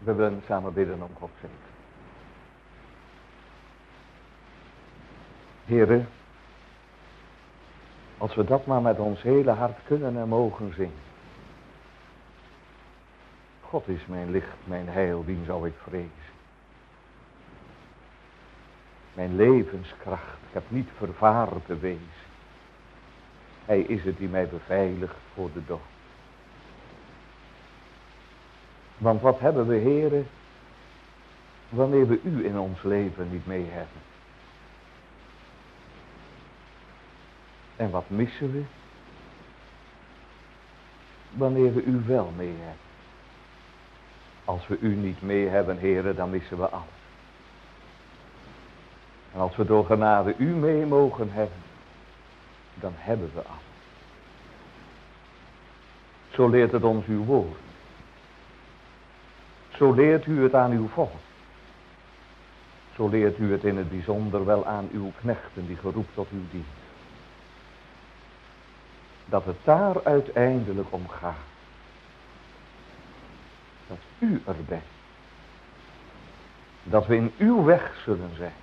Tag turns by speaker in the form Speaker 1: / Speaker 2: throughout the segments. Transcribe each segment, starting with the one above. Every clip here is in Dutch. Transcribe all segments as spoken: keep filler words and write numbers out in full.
Speaker 1: We willen samen bidden om Gods zegen. Heere, als we dat maar met ons hele hart kunnen en mogen zingen. God is mijn licht, mijn heil, wien zou ik vrezen? Mijn levenskracht, ik heb niet vervaard te wezen. Hij is het die mij beveiligt voor de dood. Want wat hebben we, Heere, wanneer we u in ons leven niet mee hebben? En wat missen we wanneer we u wel mee hebben? Als we u niet mee hebben, Heere, dan missen we alles. En als we door genade u mee mogen hebben, dan hebben we alles. Zo leert het ons uw woord. Zo leert u het aan uw volk. Zo leert u het in het bijzonder wel aan uw knechten die geroepen tot uw dienst. Dat het daar uiteindelijk om gaat. Dat u er bent. Dat we in uw weg zullen zijn.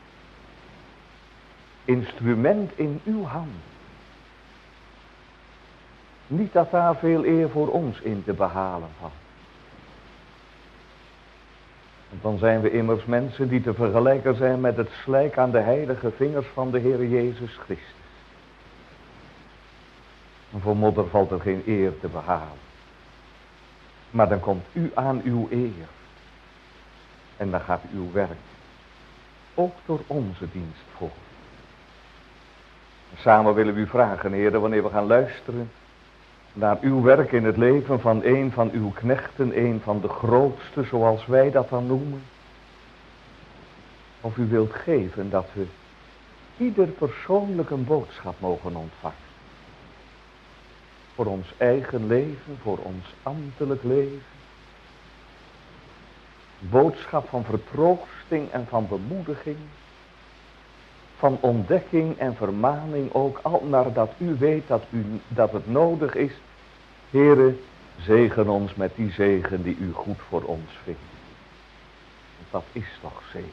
Speaker 1: Instrument in uw hand. Niet dat daar veel eer voor ons in te behalen valt. Want dan zijn we immers mensen die te vergelijken zijn met het slijk aan de heilige vingers van de Heer Jezus Christus. En voor modder valt er geen eer te behalen. Maar dan komt u aan uw eer. En dan gaat uw werk ook door onze dienst voor. Samen willen we u vragen, Heer, wanneer we gaan luisteren naar uw werk in het leven van een van uw knechten, een van de grootste, zoals wij dat dan noemen. Of u wilt geven dat we ieder persoonlijk een boodschap mogen ontvangen. Voor ons eigen leven, voor ons ambtelijk leven. Boodschap van vertroosting en van bemoediging. Van ontdekking en vermaning ook, al naar dat u weet dat, u, dat het nodig is. Heere, zegen ons met die zegen die u goed voor ons vindt. Want dat is toch zegen.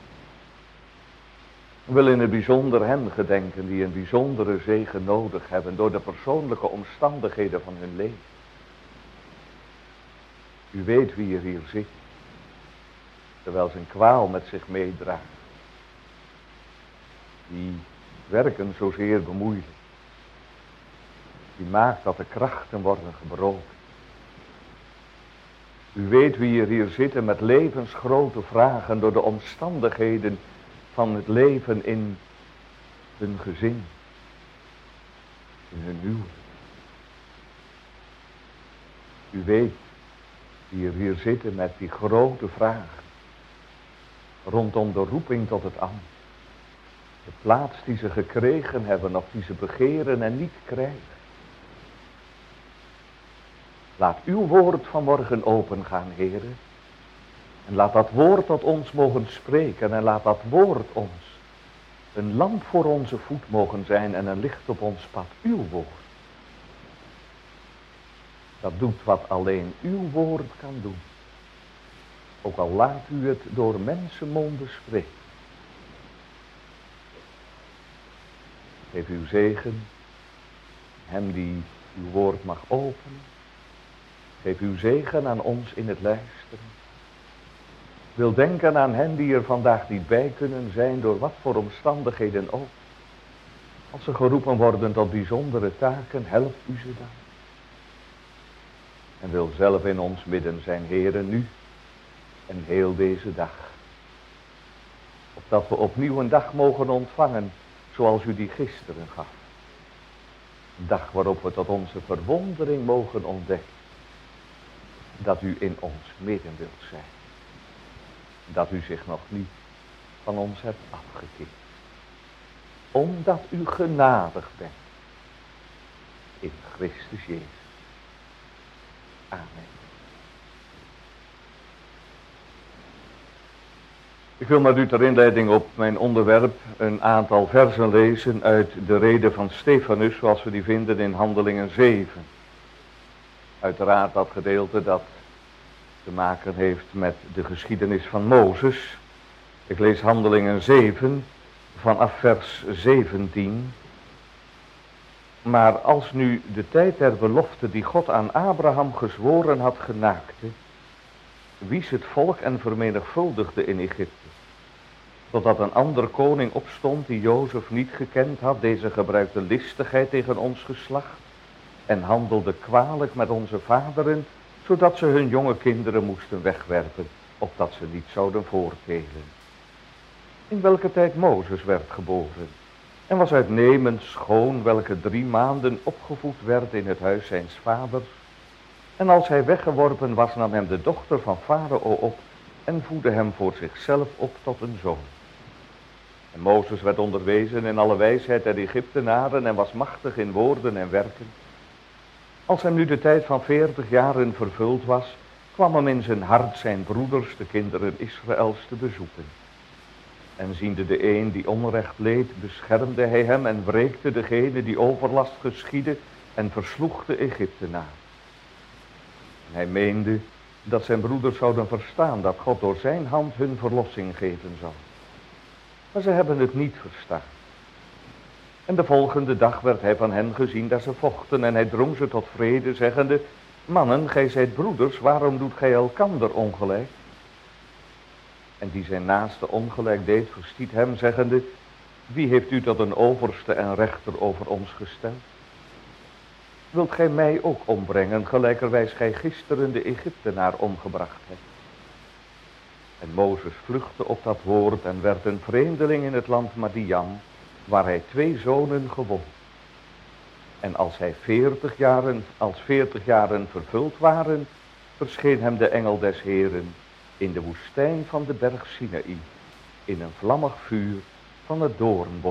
Speaker 1: We willen in het bijzonder hen gedenken die een bijzondere zegen nodig hebben door de persoonlijke omstandigheden van hun leven. U weet wie er hier zit, terwijl zijn kwaal met zich meedraagt. Die werken zozeer bemoeilijk. Die maakt dat de krachten worden gebroken. U weet wie er hier zitten met levensgrote vragen door de omstandigheden van het leven in hun gezin. In hun huwelijk. U weet wie er hier zitten met die grote vragen. Rondom de roeping tot het ambt. De plaats die ze gekregen hebben of die ze begeren en niet krijgen. Laat uw woord vanmorgen opengaan, Heere. En laat dat woord tot ons mogen spreken. En laat dat woord ons een lamp voor onze voet mogen zijn en een licht op ons pad. Uw woord. Dat doet wat alleen uw woord kan doen. Ook al laat u het door mensenmonden spreken. Geef uw zegen, hem die uw woord mag openen. Geef uw zegen aan ons in het luisteren. Ik wil denken aan hen die er vandaag niet bij kunnen zijn, door wat voor omstandigheden ook. Als ze geroepen worden tot bijzondere taken, helpt u ze dan. En wil zelf in ons midden zijn, Heere, nu en heel deze dag. Opdat we opnieuw een dag mogen ontvangen, zoals u die gisteren gaf. Een dag waarop we tot onze verwondering mogen ontdekken. Dat u in ons midden wilt zijn. Dat u zich nog niet van ons hebt afgekeerd. Omdat u genadig bent. In Christus Jezus. Amen. Ik wil met u ter inleiding op mijn onderwerp een aantal versen lezen uit de rede van Stefanus, zoals we die vinden in Handelingen zeven. Uiteraard dat gedeelte dat te maken heeft met de geschiedenis van Mozes. Ik lees Handelingen zeven vanaf vers zeventien. Maar als nu de tijd der belofte die God aan Abraham gezworen had genaakte, wies het volk en vermenigvuldigde in Egypte. Totdat een andere koning opstond die Jozef niet gekend had. Deze gebruikte listigheid tegen ons geslacht en handelde kwalijk met onze vaderen, zodat ze hun jonge kinderen moesten wegwerpen, opdat ze niet zouden voortelen. In welke tijd Mozes werd geboren en was uitnemend schoon, welke drie maanden opgevoed werd in het huis zijns vaders. En als hij weggeworpen was, nam hem de dochter van Farao op en voedde hem voor zichzelf op tot een zoon. En Mozes werd onderwezen in alle wijsheid der Egyptenaren en was machtig in woorden en werken. Als hem nu de tijd van veertig jaren vervuld was, kwam hem in zijn hart zijn broeders, de kinderen Israëls, te bezoeken. En ziende de een die onrecht leed, beschermde hij hem en wreekte degene die overlast geschiedde en versloeg de Egyptenaar. En hij meende dat zijn broeders zouden verstaan dat God door zijn hand hun verlossing geven zou. Maar ze hebben het niet verstaan. En de volgende dag werd hij van hen gezien dat ze vochten en hij drong ze tot vrede, zeggende: mannen, gij zijt broeders, waarom doet gij elkander ongelijk? En die zijn naaste ongelijk deed, verstiet hem, zeggende: wie heeft u tot een overste en rechter over ons gesteld? Wilt gij mij ook ombrengen, gelijkerwijs gij gisteren de Egyptenaar omgebracht hebt? En Mozes vluchtte op dat woord en werd een vreemdeling in het land Madian, waar hij twee zonen gewon. En als hij veertig jaren, als veertig jaren vervuld waren, verscheen hem de engel des Heeren in de woestijn van de berg Sinaï, in een vlammig vuur van het doornbos.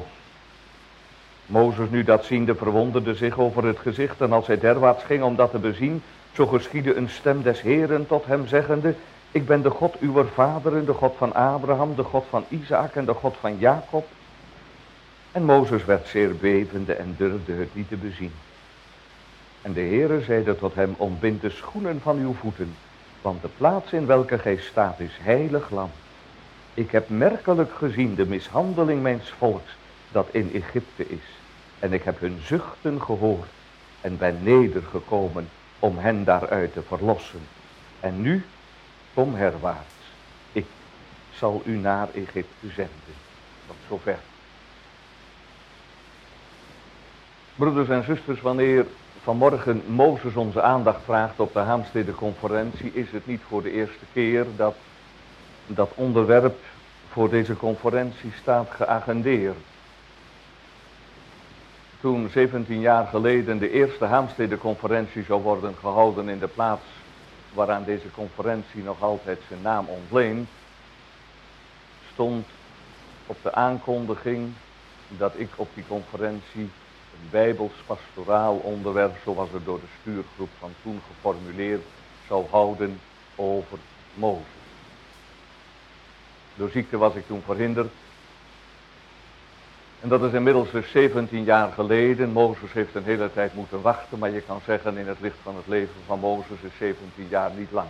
Speaker 1: Mozes nu dat ziende verwonderde zich over het gezicht, en als hij derwaarts ging om dat te bezien, zo geschiedde een stem des Heeren tot hem zeggende: ik ben de God uwer vaderen, de God van Abraham, de God van Isaak en de God van Jacob. En Mozes werd zeer bevende en durfde het niet te bezien. En de Heere zeide tot hem: ontbind de schoenen van uw voeten, want de plaats in welke gij staat is heilig land. Ik heb merkelijk gezien de mishandeling mijns volks dat in Egypte is. En ik heb hun zuchten gehoord en ben nedergekomen om hen daaruit te verlossen. En nu, kom herwaarts. Ik zal u naar Egypte zenden. Tot zover. Broeders en zusters, wanneer vanmorgen Mozes onze aandacht vraagt op de Haemstede-conferentie, is het niet voor de eerste keer dat dat onderwerp voor deze conferentie staat geagendeerd. Toen zeventien jaar geleden de eerste Haemstede-conferentie zou worden gehouden in de plaats waaraan deze conferentie nog altijd zijn naam ontleent, stond op de aankondiging dat ik op die conferentie een bijbels pastoraal onderwerp, zoals het door de stuurgroep van toen geformuleerd, zou houden over Mozes. Door ziekte was ik toen verhinderd. En dat is inmiddels dus zeventien jaar geleden. Mozes heeft een hele tijd moeten wachten, maar je kan zeggen in het licht van het leven van Mozes is zeventien jaar niet lang.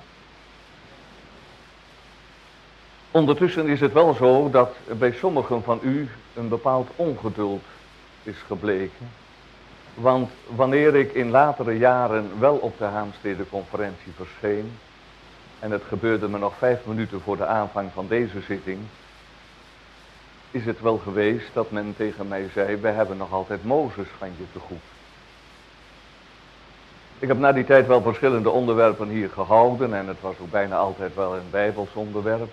Speaker 1: Ondertussen is het wel zo dat bij sommigen van u een bepaald ongeduld is gebleken. Want wanneer ik in latere jaren wel op de Haemstede-conferentie verscheen, en het gebeurde me nog vijf minuten voor de aanvang van deze zitting, is het wel geweest dat men tegen mij zei: wij hebben nog altijd Mozes van je te goed. Ik heb na die tijd wel verschillende onderwerpen hier gehouden en het was ook bijna altijd wel een bijbels onderwerp.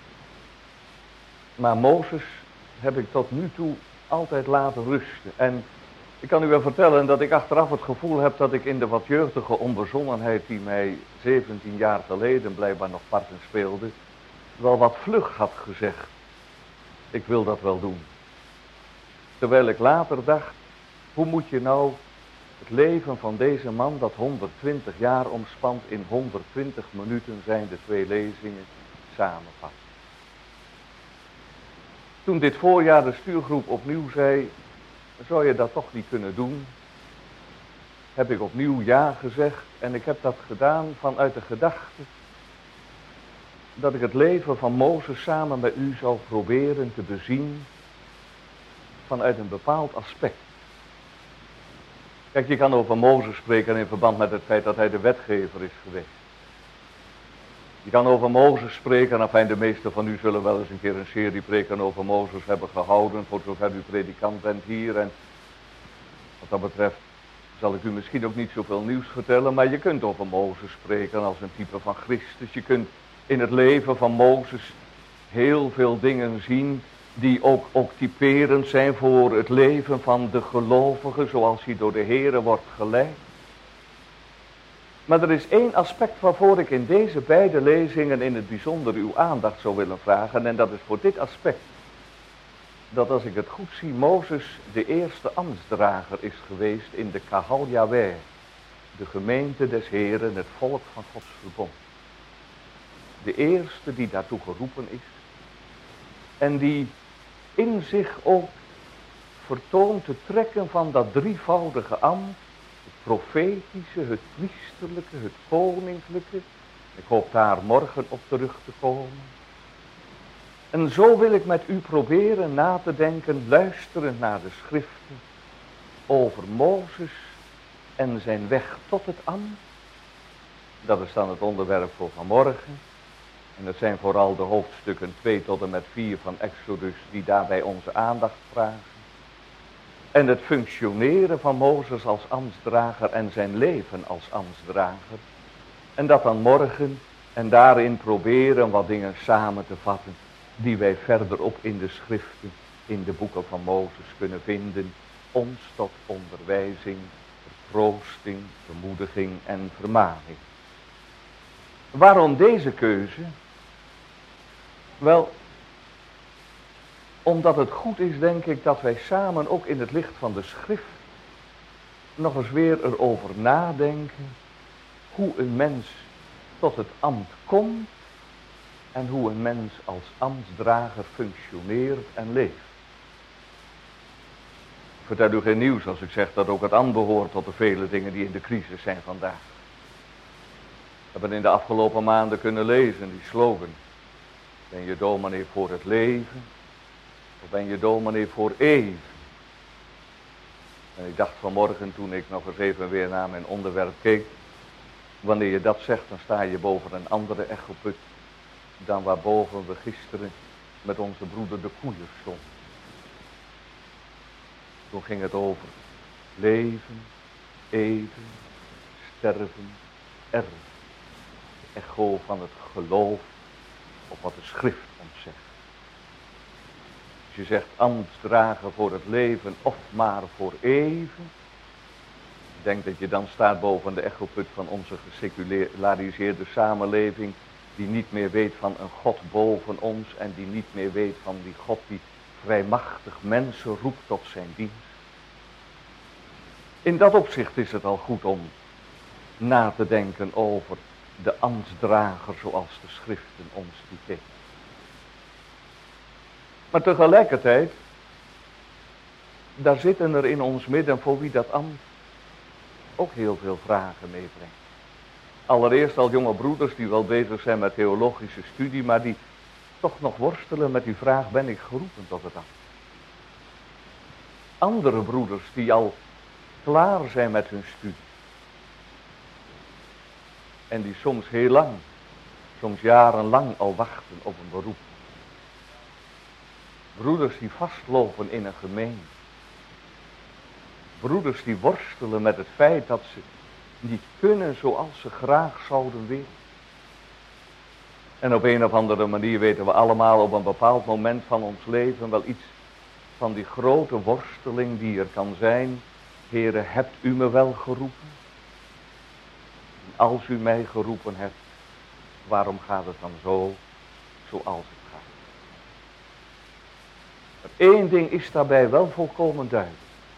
Speaker 1: Maar Mozes heb ik tot nu toe altijd laten rusten. En ik kan u wel vertellen dat ik achteraf het gevoel heb dat ik in de wat jeugdige onbezonnenheid die mij zeventien jaar geleden blijkbaar nog parten speelde, wel wat vlug had gezegd: ik wil dat wel doen. Terwijl ik later dacht: hoe moet je nou het leven van deze man dat honderdtwintig jaar omspant in honderdtwintig minuten zijn de twee lezingen samenvatten. Toen dit voorjaar de stuurgroep opnieuw zei: zou je dat toch niet kunnen doen? Heb ik opnieuw ja gezegd en ik heb dat gedaan vanuit de gedachte dat ik het leven van Mozes samen met u zou proberen te bezien vanuit een bepaald aspect. Kijk, je kan over Mozes spreken in verband met het feit dat hij de wetgever is geweest. Je kan over Mozes spreken, enfin de meesten van u zullen wel eens een keer een serie preken over Mozes hebben gehouden, voor zover u predikant bent hier. En wat dat betreft zal ik u misschien ook niet zoveel nieuws vertellen, maar je kunt over Mozes spreken als een type van Christus. Je kunt in het leven van Mozes heel veel dingen zien die ook, ook typerend zijn voor het leven van de gelovige zoals hij door de Here wordt geleid. Maar er is één aspect waarvoor ik in deze beide lezingen in het bijzonder uw aandacht zou willen vragen. En dat is voor dit aspect. Dat als ik het goed zie, Mozes de eerste ambtsdrager is geweest in de Kahal Yahweh. De gemeente des Heren, het volk van Gods verbond. De eerste die daartoe geroepen is. En die in zich ook vertoont te trekken van dat drievoudige ambt. Het profetische, het priesterlijke, het koninklijke. Ik hoop daar morgen op terug te komen. En zo wil ik met u proberen na te denken, luisterend naar de schriften, over Mozes en zijn weg tot het ambt. Dat is dan het onderwerp voor vanmorgen. En dat zijn vooral de hoofdstukken twee tot en met vier van Exodus die daarbij onze aandacht vragen. En het functioneren van Mozes als ambtsdrager en zijn leven als ambtsdrager. En dat dan morgen en daarin proberen wat dingen samen te vatten die wij verderop in de schriften, in de boeken van Mozes kunnen vinden. Ons tot onderwijzing, vertroosting, bemoediging en vermaning. Waarom deze keuze? Wel, omdat het goed is, denk ik, dat wij samen ook in het licht van de schrift nog eens weer erover nadenken hoe een mens tot het ambt komt en hoe een mens als ambtsdrager functioneert en leeft. Ik vertel u geen nieuws als ik zeg dat ook het ambt behoort tot de vele dingen die in de crisis zijn vandaag. We hebben in de afgelopen maanden kunnen lezen die slogan. Ben je dominee voor het leven? Of ben je dominee voor even? En ik dacht vanmorgen toen ik nog eens even weer naar mijn onderwerp keek. Wanneer je dat zegt, dan sta je boven een andere echoput dan waarboven we gisteren met onze broeder de Koeier stonden. Toen ging het over leven, even, sterven, erven. De echo van het geloof op wat de schrift ons zegt. Als je zegt ambtsdrager voor het leven of maar voor even. Ik denk dat je dan staat boven de echoput van onze geseculariseerde samenleving. Die niet meer weet van een God boven ons en die niet meer weet van die God die vrijmachtig mensen roept tot zijn dienst. In dat opzicht is het al goed om na te denken over de ambtsdrager zoals de schriften ons typeren. Maar tegelijkertijd, daar zitten er in ons midden voor wie dat ambt ook heel veel vragen meebrengt. Allereerst al jonge broeders die wel bezig zijn met theologische studie, maar die toch nog worstelen met die vraag, ben ik geroepen tot het ambt? Andere broeders die al klaar zijn met hun studie. En die soms heel lang, soms jarenlang al wachten op een beroep. Broeders die vastlopen in een gemeente. Broeders die worstelen met het feit dat ze niet kunnen zoals ze graag zouden willen. En op een of andere manier weten we allemaal op een bepaald moment van ons leven wel iets van die grote worsteling die er kan zijn. Heere, hebt u me wel geroepen? En als u mij geroepen hebt, waarom gaat het dan zo zoals het gaat? Maar één ding is daarbij wel volkomen duidelijk.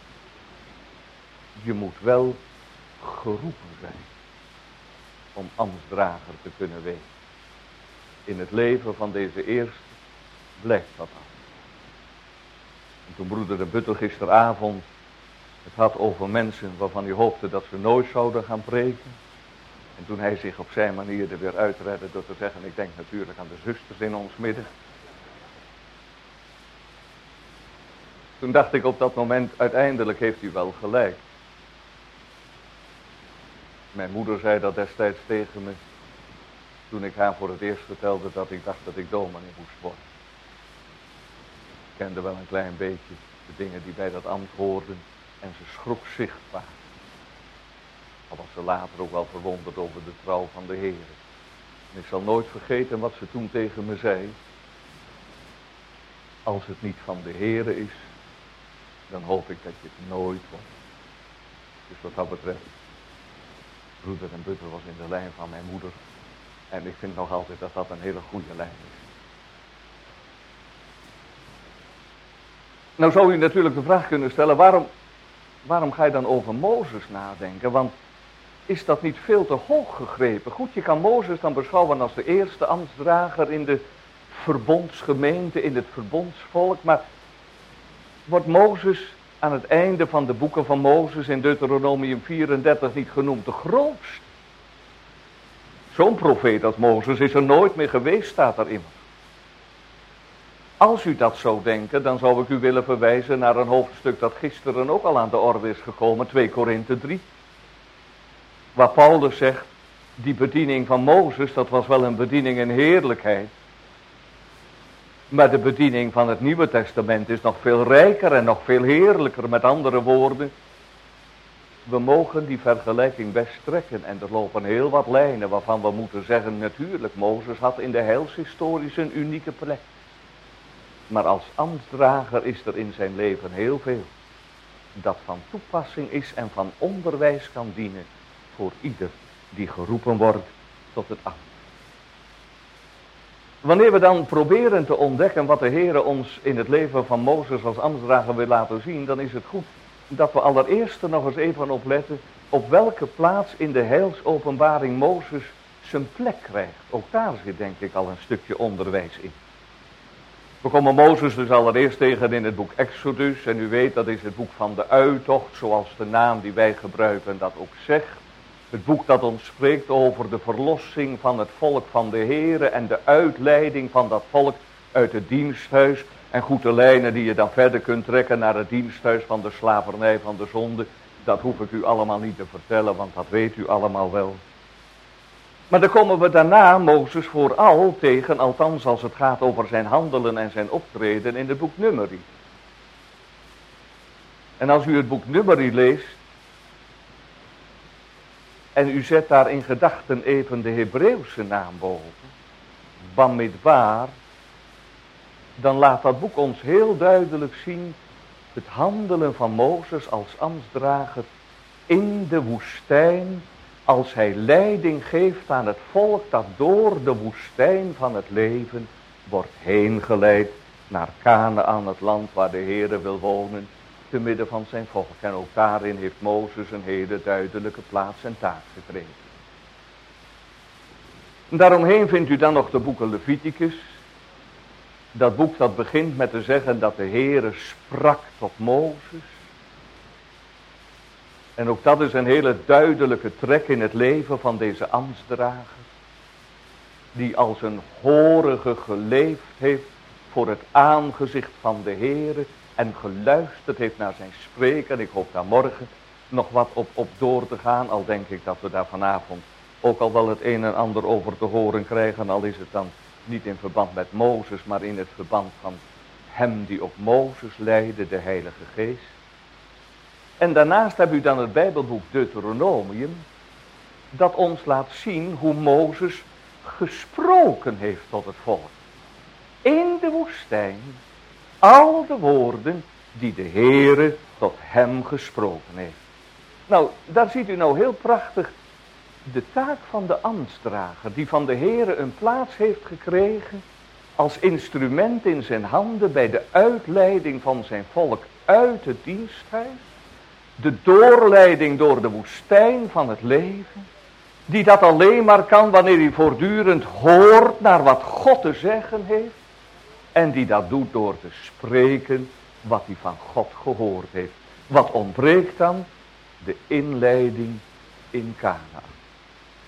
Speaker 1: Je moet wel geroepen zijn om ambtsdrager te kunnen wezen. In het leven van deze eerste blijkt dat af. En toen broeder de Buttel gisteravond het had over mensen waarvan hij hoopte dat ze nooit zouden gaan preken. En toen hij zich op zijn manier er weer uitredde door te zeggen, ik denk natuurlijk aan de zusters in ons midden. Toen dacht ik op dat moment, uiteindelijk heeft u wel gelijk. Mijn moeder zei dat destijds tegen me, toen ik haar voor het eerst vertelde dat ik dacht dat ik dominee moest worden. Ik kende wel een klein beetje de dingen die bij dat ambt hoorden en ze schrok zichtbaar. Al was ze later ook wel verwonderd over de trouw van de Heer. En ik zal nooit vergeten wat ze toen tegen me zei. Als het niet van de Heer is, dan hoop ik dat je het nooit wordt. Dus wat dat betreft, broeder en butter was in de lijn van mijn moeder. En ik vind nog altijd dat dat een hele goede lijn is. Nou zou u natuurlijk de vraag kunnen stellen, waarom, waarom ga je dan over Mozes nadenken? Want is dat niet veel te hoog gegrepen? Goed, je kan Mozes dan beschouwen als de eerste ambtsdrager in de verbondsgemeente, in het verbondsvolk. Maar wordt Mozes aan het einde van de boeken van Mozes in Deuteronomium vierendertig niet genoemd de grootste? Zo'n profeet als Mozes is er nooit meer geweest, staat er immers. Als u dat zou denken, dan zou ik u willen verwijzen naar een hoofdstuk dat gisteren ook al aan de orde is gekomen, twee Korinthe drie. Waar Paulus zegt, die bediening van Mozes, dat was wel een bediening in heerlijkheid. Maar de bediening van het Nieuwe Testament is nog veel rijker en nog veel heerlijker. Met andere woorden, we mogen die vergelijking best trekken. En er lopen heel wat lijnen waarvan we moeten zeggen, natuurlijk, Mozes had in de heilshistorie een unieke plek. Maar als ambtsdrager is er in zijn leven heel veel dat van toepassing is en van onderwijs kan dienen voor ieder die geroepen wordt tot het ambt. Wanneer we dan proberen te ontdekken wat de Heer ons in het leven van Mozes als ambtsdrager wil laten zien, dan is het goed dat we allereerst er nog eens even op letten op welke plaats in de heilsopenbaring Mozes zijn plek krijgt. Ook daar zit denk ik al een stukje onderwijs in. We komen Mozes dus allereerst tegen in het boek Exodus. En u weet, dat is het boek van de uittocht, zoals de naam die wij gebruiken dat ook zegt. Het boek dat ons spreekt over de verlossing van het volk van de Heere en de uitleiding van dat volk uit het diensthuis. En goede lijnen die je dan verder kunt trekken naar het diensthuis van de slavernij van de zonde. Dat hoef ik u allemaal niet te vertellen, want dat weet u allemaal wel. Maar dan komen we daarna Mozes vooral tegen, althans als het gaat over zijn handelen en zijn optreden in het boek Numeri. En als u het boek Numeri leest, en u zet daar in gedachten even de Hebreeuwse naam boven, Bamidbar, dan laat dat boek ons heel duidelijk zien het handelen van Mozes als ambtsdrager in de woestijn, als hij leiding geeft aan het volk dat door de woestijn van het leven wordt heen geleid naar Kanaän, het land waar de Heere wil wonen, te midden van zijn volk. En ook daarin heeft Mozes een hele duidelijke plaats en taak gekregen. Daaromheen vindt u dan nog de boeken Leviticus. Dat boek dat begint met te zeggen dat de Heere sprak tot Mozes. En ook dat is een hele duidelijke trek in het leven van deze ambtsdrager. Die als een horige geleefd heeft voor het aangezicht van de Heere. En geluisterd heeft naar zijn spreken. Ik hoop daar morgen nog wat op, op door te gaan. Al denk ik dat we daar vanavond ook al wel het een en ander over te horen krijgen. Al is het dan niet in verband met Mozes, maar in het verband van hem die ook Mozes leidde, de Heilige Geest. En daarnaast heb u dan het Bijbelboek Deuteronomium, dat ons laat zien hoe Mozes gesproken heeft tot het volk. In de woestijn, al de woorden die de Heere tot hem gesproken heeft. Nou, daar ziet u nou heel prachtig de taak van de ambtsdrager, die van de Heere een plaats heeft gekregen als instrument in zijn handen bij de uitleiding van zijn volk uit het diensthuis. De doorleiding door de woestijn van het leven, die dat alleen maar kan wanneer hij voortdurend hoort naar wat God te zeggen heeft. En die dat doet door te spreken wat hij van God gehoord heeft. Wat ontbreekt dan? De inleiding in Kanaän.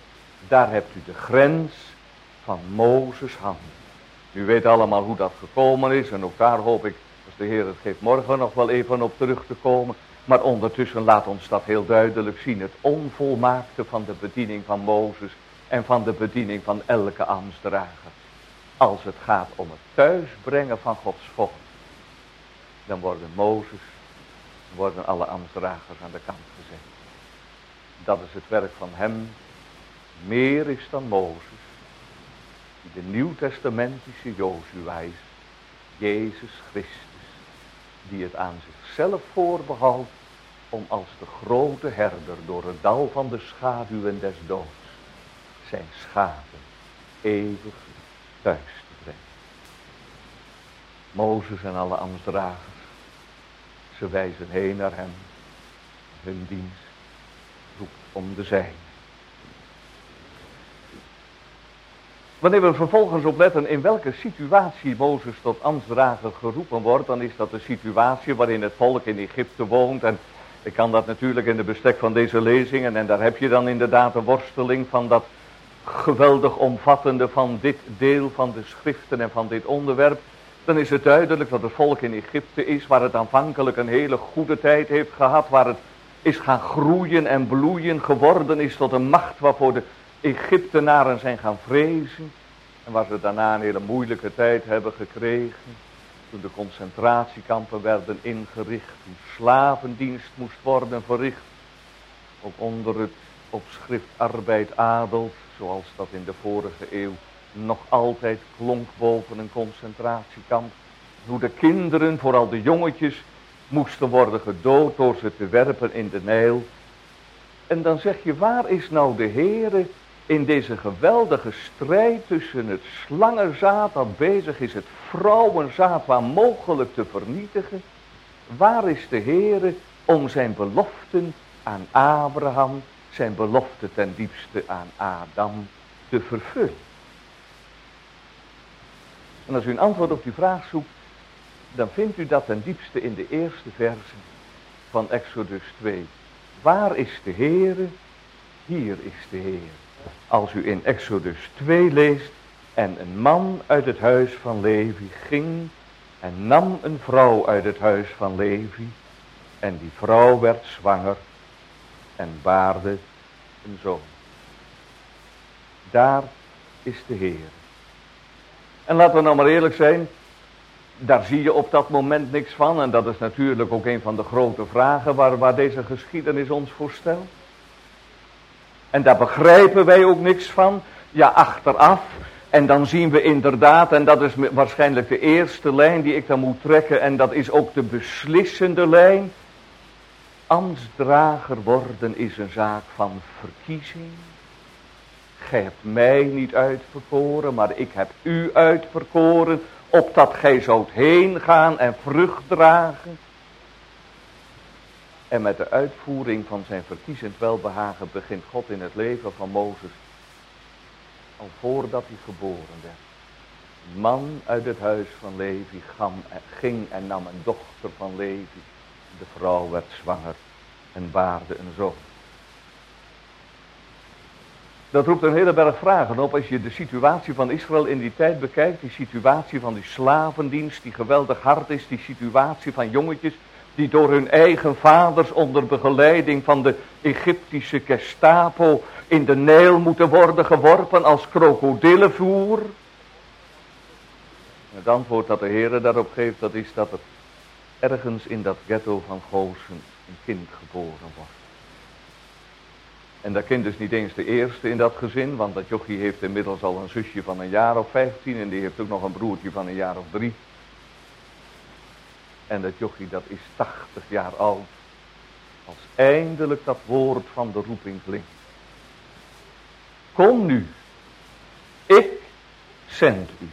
Speaker 1: Daar hebt u de grens van Mozes hand. U weet allemaal hoe dat gekomen is en ook daar hoop ik, als de Heer het geeft, morgen nog wel even op terug te komen. Maar ondertussen laat ons dat heel duidelijk zien. Het onvolmaakte van de bediening van Mozes en van de bediening van elke ambtsdrager. Als het gaat om het thuisbrengen van Gods volk, dan worden Mozes, worden alle ambtsdragers aan de kant gezet. Dat is het werk van hem, meer is dan Mozes, die de nieuwtestamentische Jozua is, Jezus Christus, die het aan zichzelf voorbehoudt om als de grote herder door het dal van de schaduwen des doods zijn schapen eeuwig thuis te brengen. Mozes en alle ambtsdragers, ze wijzen heen naar hem. Hun dienst roept om de zijne. Wanneer we vervolgens opletten in welke situatie Mozes tot ambtsdrager geroepen wordt, dan is dat de situatie waarin het volk in Egypte woont. En ik kan dat natuurlijk in de bestek van deze lezingen, en daar heb je dan inderdaad de worsteling van dat geweldig omvattende van dit deel van de schriften en van dit onderwerp. Dan is het duidelijk dat het volk in Egypte is, waar het aanvankelijk een hele goede tijd heeft gehad, waar het is gaan groeien en bloeien, geworden is tot een macht waarvoor de Egyptenaren zijn gaan vrezen. En waar ze daarna een hele moeilijke tijd hebben gekregen. Toen de concentratiekampen werden ingericht. Toen slavendienst moest worden verricht. Ook onder het opschrift arbeid adelt. Zoals dat in de vorige eeuw nog altijd klonk boven een concentratiekamp. Hoe de kinderen, vooral de jongetjes, moesten worden gedood door ze te werpen in de Nijl. En dan zeg je, waar is nou de Heere in deze geweldige strijd tussen het slangenzaad dat bezig is het vrouwenzaad waar mogelijk te vernietigen? Waar is de Heere om zijn beloften aan Abraham, zijn belofte ten diepste aan Adam te vervullen? En als u een antwoord op die vraag zoekt, dan vindt u dat ten diepste in de eerste verse van Exodus twee. Waar is de Heere? Hier is de Heer. Als u in Exodus twee leest, en een man uit het huis van Levi ging en nam een vrouw uit het huis van Levi, en die vrouw werd zwanger en baarde een zoon. Daar is de Heer. En laten we nou maar eerlijk zijn, daar zie je op dat moment niks van. En dat is natuurlijk ook een van de grote vragen waar, waar deze geschiedenis ons voor stelt. En daar begrijpen wij ook niks van. Ja, achteraf. En dan zien we inderdaad, en dat is waarschijnlijk de eerste lijn die ik dan moet trekken. En dat is ook de beslissende lijn. Ambtsdrager worden is een zaak van verkiezing. Gij hebt mij niet uitverkoren, maar ik heb u uitverkoren, opdat gij zoudt heen gaan en vrucht dragen. En met de uitvoering van zijn verkiezend welbehagen begint God in het leven van Mozes, al voordat hij geboren werd. Een man uit het huis van Levi ging en nam een dochter van Levi. De vrouw werd zwanger en baarde een zoon. Dat roept een hele berg vragen op als je de situatie van Israël in die tijd bekijkt. Die situatie van die slavendienst die geweldig hard is. Die situatie van jongetjes die door hun eigen vaders onder begeleiding van de Egyptische Gestapo in de Nijl moeten worden geworpen als krokodillenvoer. Het antwoord dat de Heer daarop geeft, dat is dat er ergens in dat ghetto van Gozen een kind geboren wordt. En dat kind is niet eens de eerste in dat gezin, want dat jochie heeft inmiddels al een zusje van een jaar of vijftien en die heeft ook nog een broertje van een jaar of drie. En dat jochie dat is tachtig jaar oud, als eindelijk dat woord van de roeping klinkt. Kom nu, ik zend u.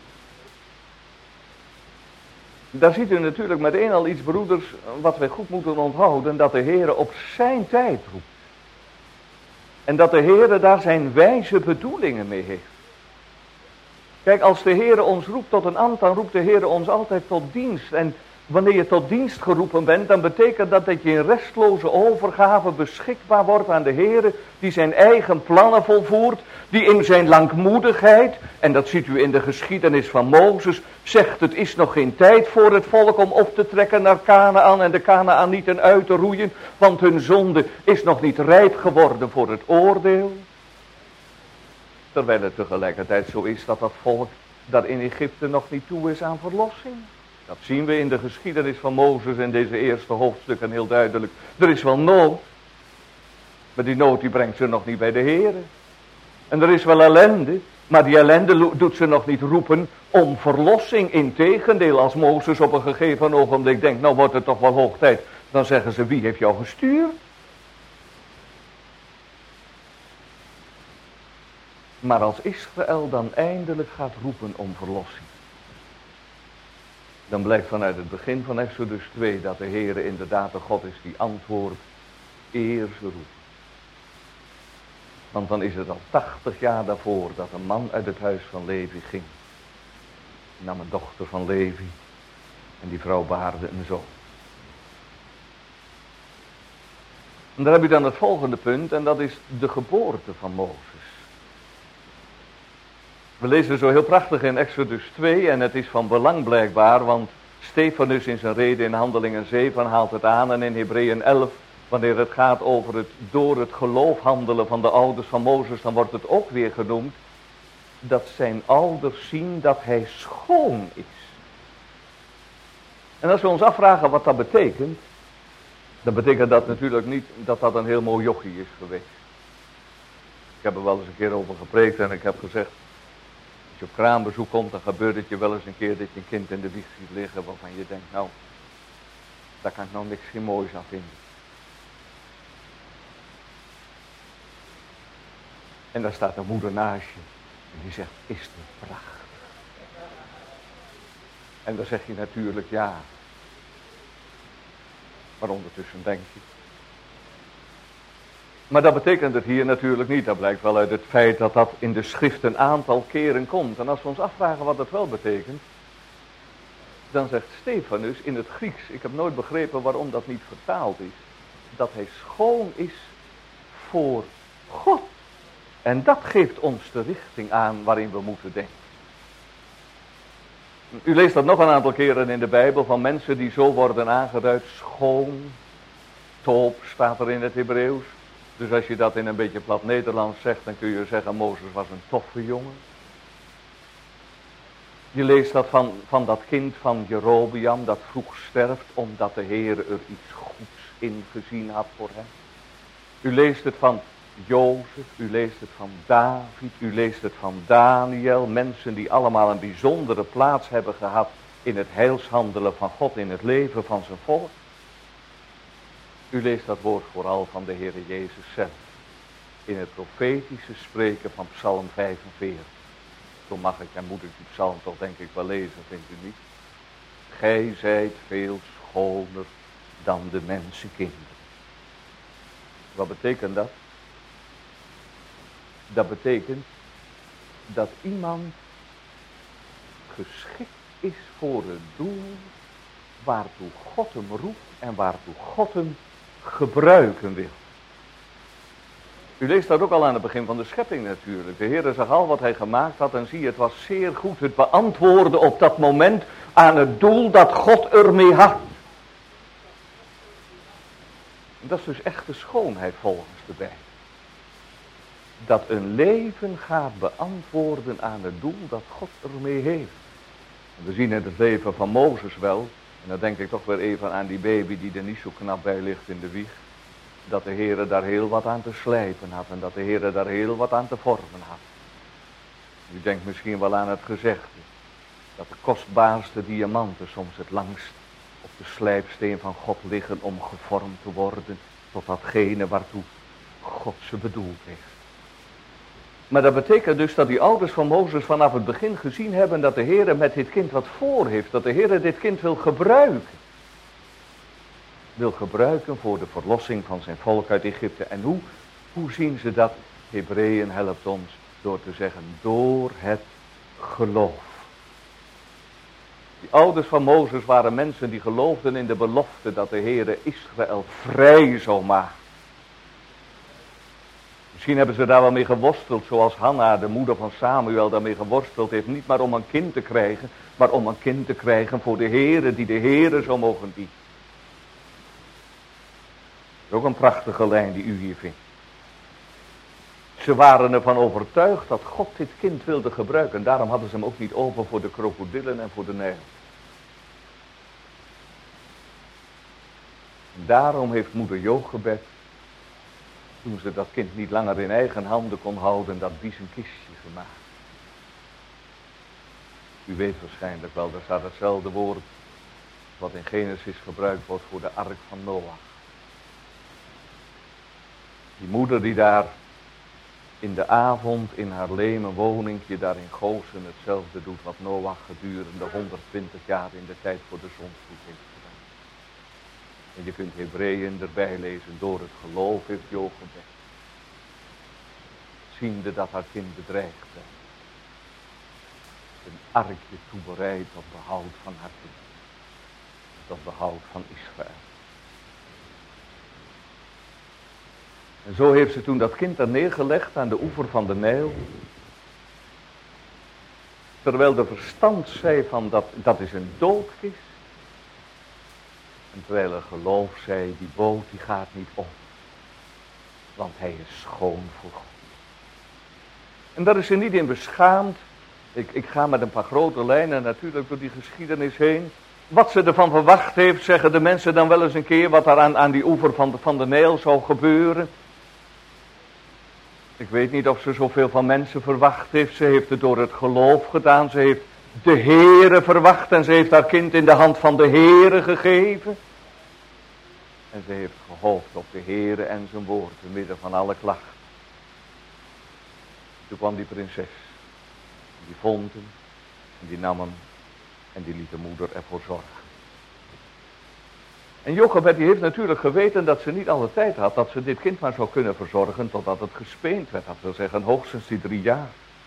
Speaker 1: Daar ziet u natuurlijk meteen al iets, broeders, wat wij goed moeten onthouden, dat de Heer op zijn tijd roept. En dat de Heer daar zijn wijze bedoelingen mee heeft. Kijk, als de Heer ons roept tot een ambt, dan roept de Heer ons altijd tot dienst. En Wanneer je tot dienst geroepen bent, dan betekent dat dat je in restloze overgave beschikbaar wordt aan de Heere, die zijn eigen plannen volvoert, die in zijn langmoedigheid, en dat ziet u in de geschiedenis van Mozes, zegt het is nog geen tijd voor het volk om op te trekken naar Kanaan en de Kanaanieten uit te roeien, want hun zonde is nog niet rijp geworden voor het oordeel. Terwijl het tegelijkertijd zo is dat dat volk dat in Egypte nog niet toe is aan verlossing. Dat zien we in de geschiedenis van Mozes in deze eerste hoofdstukken heel duidelijk. Er is wel nood, maar die nood die brengt ze nog niet bij de Heere. En er is wel ellende, maar die ellende doet ze nog niet roepen om verlossing. Integendeel, als Mozes op een gegeven ogenblik denkt, nou wordt het toch wel hoog tijd, dan zeggen ze, wie heeft jou gestuurd? Maar als Israël dan eindelijk gaat roepen om verlossing, dan blijkt vanuit het begin van Exodus twee dat de Heere inderdaad de God is die antwoordt eer ze roepen. Want dan is het al tachtig jaar daarvoor dat een man uit het huis van Levi ging. Die nam een dochter van Levi en die vrouw baarde een zoon. En dan heb je dan het volgende punt en dat is de geboorte van Mozes. We lezen zo heel prachtig in Exodus twee en het is van belang blijkbaar, want Stefanus in zijn reden in Handelingen zeven haalt het aan en in Hebreeën elf, wanneer het gaat over het door het geloof handelen van de ouders van Mozes, dan wordt het ook weer genoemd dat zijn ouders zien dat hij schoon is. En als we ons afvragen wat dat betekent, dan betekent dat natuurlijk niet dat dat een heel mooi jochie is geweest. Ik heb er wel eens een keer over gepreekt en ik heb gezegd, als je op kraambezoek komt, dan gebeurt het je wel eens een keer dat je een kind in de wieg ziet liggen waarvan je denkt, nou, daar kan ik nou niks geen moois aan vinden. En daar staat een moeder naast je en die zegt, is het prachtig? En dan zeg je natuurlijk ja. Maar ondertussen denk je. Maar dat betekent het hier natuurlijk niet. Dat blijkt wel uit het feit dat dat in de schrift een aantal keren komt. En als we ons afvragen wat dat wel betekent, dan zegt Stefanus in het Grieks, ik heb nooit begrepen waarom dat niet vertaald is, dat hij schoon is voor God. En dat geeft ons de richting aan waarin we moeten denken. U leest dat nog een aantal keren in de Bijbel van mensen die zo worden aangeduid. Schoon, toop staat er in het Hebreeuws. Dus als je dat in een beetje plat Nederlands zegt, dan kun je zeggen Mozes was een toffe jongen. Je leest dat van, van dat kind van Jerobeam dat vroeg sterft omdat de Heer er iets goeds in gezien had voor hem. U leest het van Jozef, u leest het van David, u leest het van Daniel. Mensen die allemaal een bijzondere plaats hebben gehad in het heilshandelen van God, in het leven van zijn volk. U leest dat woord vooral van de Heere Jezus zelf. In het profetische spreken van Psalm vijfenveertig. Zo mag ik en moet ik die psalm toch denk ik wel lezen, vindt u niet? Gij zijt veel schoner dan de mensenkinderen. Wat betekent dat? Dat betekent dat iemand geschikt is voor het doel waartoe God hem roept en waartoe God hem gebruiken wil. U leest dat ook al aan het begin van de schepping natuurlijk. De Heer zag al wat hij gemaakt had en zie, het was zeer goed. Het beantwoordde op dat moment aan het doel dat God ermee had. En dat is dus echte schoonheid volgens de Bijbel. Dat een leven gaat beantwoorden aan het doel dat God ermee heeft. En we zien in het leven van Mozes wel, en dan denk ik toch weer even aan die baby die er niet zo knap bij ligt in de wieg, dat de Heere daar heel wat aan te slijpen had en dat de Heere daar heel wat aan te vormen had. U denkt misschien wel aan het gezegde, dat de kostbaarste diamanten soms het langst op de slijpsteen van God liggen om gevormd te worden tot datgene waartoe God ze bedoeld heeft. Maar dat betekent dus dat die ouders van Mozes vanaf het begin gezien hebben dat de Heere met dit kind wat voor heeft. Dat de Heere dit kind wil gebruiken. Wil gebruiken voor de verlossing van zijn volk uit Egypte. En hoe? Hoe zien ze dat? Hebreeën helpt ons door te zeggen door het geloof. Die ouders van Mozes waren mensen die geloofden in de belofte dat de Heere Israël vrij zou maken. Misschien hebben ze daar wel mee geworsteld, zoals Hanna, de moeder van Samuel, daarmee geworsteld heeft. Niet maar om een kind te krijgen, maar om een kind te krijgen voor de Heere, die de Heere zou mogen bieden. Dat is ook een prachtige lijn die u hier vindt. Ze waren ervan overtuigd dat God dit kind wilde gebruiken. Daarom hadden ze hem ook niet open voor de krokodillen en voor de Nijl. Daarom heeft moeder Jochebed, toen ze dat kind niet langer in eigen handen kon houden, dat biezenkistje gemaakt. U weet waarschijnlijk wel, daar staat hetzelfde woord wat in Genesis gebruikt wordt voor de ark van Noach. Die moeder die daar in de avond in haar lemen woningje daar in Gozen hetzelfde doet wat Noach gedurende honderdtwintig jaar in de tijd voor de zondvloed heeft gedaan. En je kunt Hebreeën erbij lezen, door het geloof heeft Jochebed, ziende dat haar kind bedreigd werd, een arkje toebereid tot behoud van haar kind, tot behoud van Israël. En zo heeft ze toen dat kind daar neergelegd aan de oever van de Nijl. Terwijl de verstand zei van dat, dat is een doodkist. En terwijl er geloof zei, die boot die gaat niet op. Want hij is schoon voor God. En daar is ze niet in beschaamd. Ik, ik ga met een paar grote lijnen natuurlijk door die geschiedenis heen. Wat ze ervan verwacht heeft, zeggen de mensen dan wel eens een keer, wat daar aan, aan die oever van de, van de Nijl zou gebeuren. Ik weet niet of ze zoveel van mensen verwacht heeft. Ze heeft het door het geloof gedaan. Ze heeft de Heere verwacht en ze heeft haar kind in de hand van de Heere gegeven. En ze heeft gehoopt op de Heere en zijn woord, te midden van alle klachten. Toen kwam die prinses. Die vond hem en die nam hem en die liet de moeder ervoor zorgen. En Jochebed die heeft natuurlijk geweten dat ze niet alle tijd had, dat ze dit kind maar zou kunnen verzorgen totdat het gespeend werd. Dat wil zeggen hoogstens die drie jaar.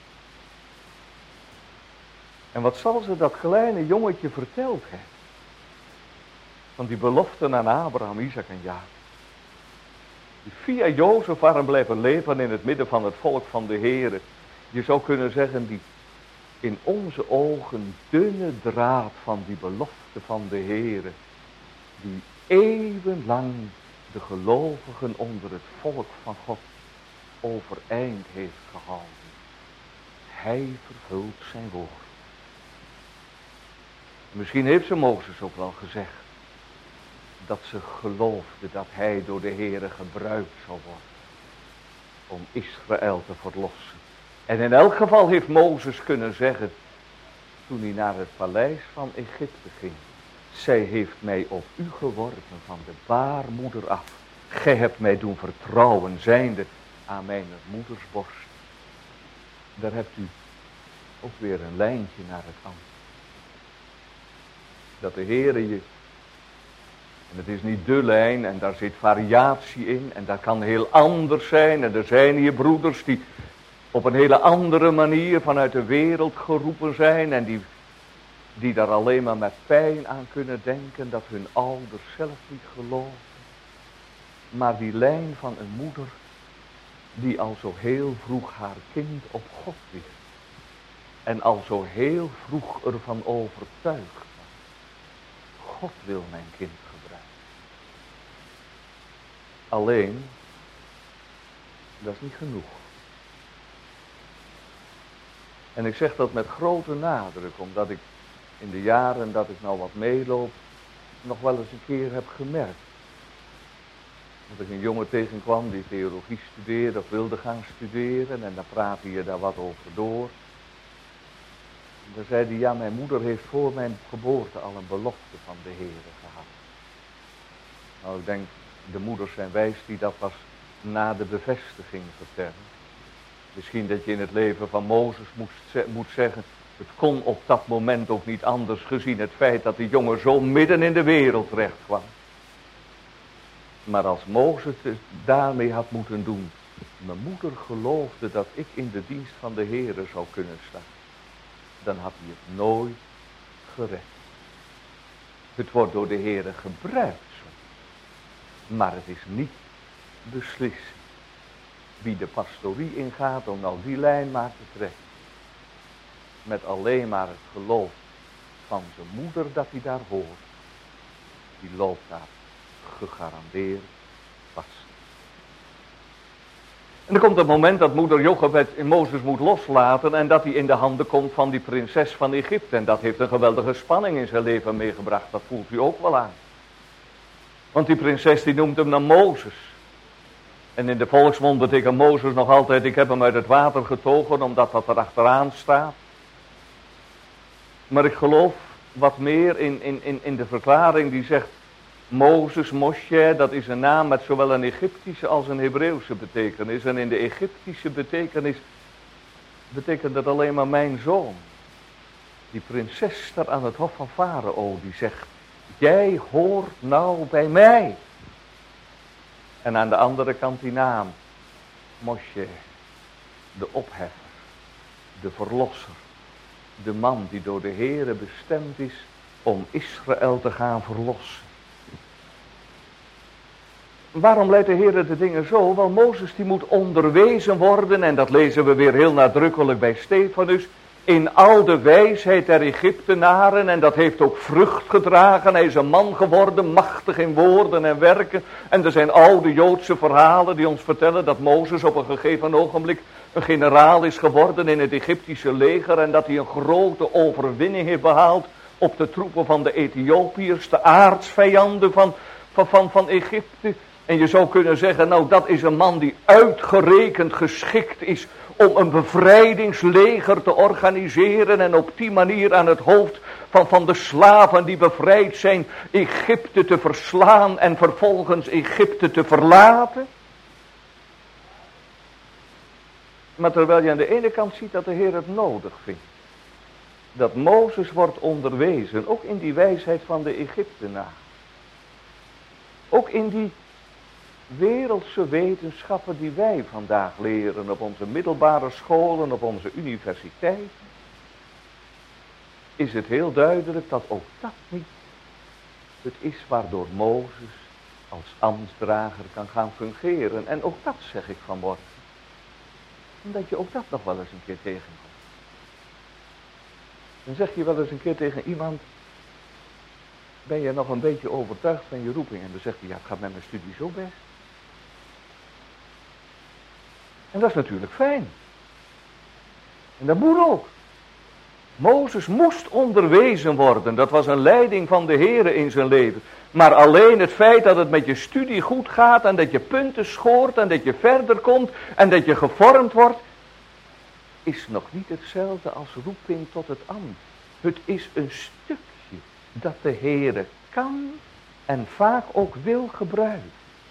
Speaker 1: En wat zal ze dat kleine jongetje verteld hebben? Van die beloften aan Abraham, Isaac en Jacob. Die via Jozef waren blijven leven in het midden van het volk van de Heere. Je zou kunnen zeggen, die in onze ogen dunne draad van die belofte van de Heere, die eeuwenlang de gelovigen onder het volk van God overeind heeft gehouden. Hij vervult zijn woord. Misschien heeft ze Mozes ook wel gezegd dat ze geloofde dat hij door de Heere gebruikt zou worden om Israël te verlossen. En in elk geval heeft Mozes kunnen zeggen, toen hij naar het paleis van Egypte ging, zij heeft mij op u geworpen van de baarmoeder af. Gij hebt mij doen vertrouwen, zijnde aan mijn moeders borst. Daar hebt u ook weer een lijntje naar het antwoord. Dat de Heere je, en het is niet de lijn en daar zit variatie in en dat kan heel anders zijn. En er zijn hier broeders die op een hele andere manier vanuit de wereld geroepen zijn en die, die daar alleen maar met pijn aan kunnen denken dat hun ouders zelf niet geloven. Maar die lijn van een moeder die al zo heel vroeg haar kind op God wist en al zo heel vroeg ervan overtuigd was. God wil mijn kind gebruiken. Alleen, dat is niet genoeg. En ik zeg dat met grote nadruk, omdat ik in de jaren dat ik nou wat meeloop, nog wel eens een keer heb gemerkt. Dat ik een jongen tegenkwam die theologie studeerde of wilde gaan studeren en dan praatte je daar wat over door. En dan zei hij, ja, mijn moeder heeft voor mijn geboorte al een belofte van de Heere gehad. Nou, ik denk, de moeders zijn wijs die dat pas na de bevestiging vertellen. Misschien dat je in het leven van Mozes moest, moet zeggen, het kon op dat moment ook niet anders gezien het feit dat die jongen zo midden in de wereld terecht kwam. Maar als Mozes het daarmee had moeten doen, mijn moeder geloofde dat ik in de dienst van de Heere zou kunnen staan, dan had hij het nooit gered. Het wordt door de Heere gebruikt. Maar het is niet beslissend. Wie de pastorie ingaat om nou die lijn maar te trekken. Met alleen maar het geloof van zijn moeder dat hij daar hoort. Die loopt daar gegarandeerd vast. En er komt het moment dat moeder Jochebed in Mozes moet loslaten en dat hij in de handen komt van die prinses van Egypte. En dat heeft een geweldige spanning in zijn leven meegebracht, dat voelt u ook wel aan. Want die prinses die noemt hem dan Mozes. En in de volksmond betekent Mozes nog altijd, ik heb hem uit het water getogen, omdat dat er achteraan staat. Maar ik geloof wat meer in, in, in, in de verklaring die zegt, Mozes, Moshe, dat is een naam met zowel een Egyptische als een Hebreeuwse betekenis. En in de Egyptische betekenis betekent dat alleen maar mijn zoon. Die prinses daar aan het hof van Farao, die zegt, jij hoort nou bij mij. En aan de andere kant die naam, Moshe, de opheffer, de verlosser, de man die door de Heere bestemd is om Israël te gaan verlossen. Waarom leidt de Heere de dingen zo? Wel, Mozes die moet onderwezen worden, en dat lezen we weer heel nadrukkelijk bij Stefanus, in al de wijsheid der Egyptenaren, en dat heeft ook vrucht gedragen. Hij is een man geworden, machtig in woorden en werken. En er zijn oude Joodse verhalen die ons vertellen dat Mozes op een gegeven ogenblik een generaal is geworden in het Egyptische leger en dat hij een grote overwinning heeft behaald op de troepen van de Ethiopiërs, de aardsvijanden van, van, van, van Egypte. En je zou kunnen zeggen, nou dat is een man die uitgerekend geschikt is om een bevrijdingsleger te organiseren en op die manier aan het hoofd van, van de slaven die bevrijd zijn, Egypte te verslaan en vervolgens Egypte te verlaten. Maar terwijl je aan de ene kant ziet dat de Heer het nodig vindt, dat Mozes wordt onderwezen, ook in die wijsheid van de Egyptenaren, ook in die wereldse wetenschappen die wij vandaag leren op onze middelbare scholen, op onze universiteiten, is het heel duidelijk dat ook dat niet het is waardoor Mozes als ambtsdrager kan gaan fungeren. En ook dat zeg ik vanmorgen, omdat je ook dat nog wel eens een keer tegenkomt. Dan zeg je wel eens een keer tegen iemand, ben je nog een beetje overtuigd van je roeping? En dan zegt hij, ja, het gaat met mijn studie zo best. En dat is natuurlijk fijn. En dat moet ook. Mozes moest onderwezen worden. Dat was een leiding van de Heere in zijn leven. Maar alleen het feit dat het met je studie goed gaat en dat je punten scoort en dat je verder komt en dat je gevormd wordt, is nog niet hetzelfde als roeping tot het ambt. Het is een stukje dat de Heere kan en vaak ook wil gebruiken.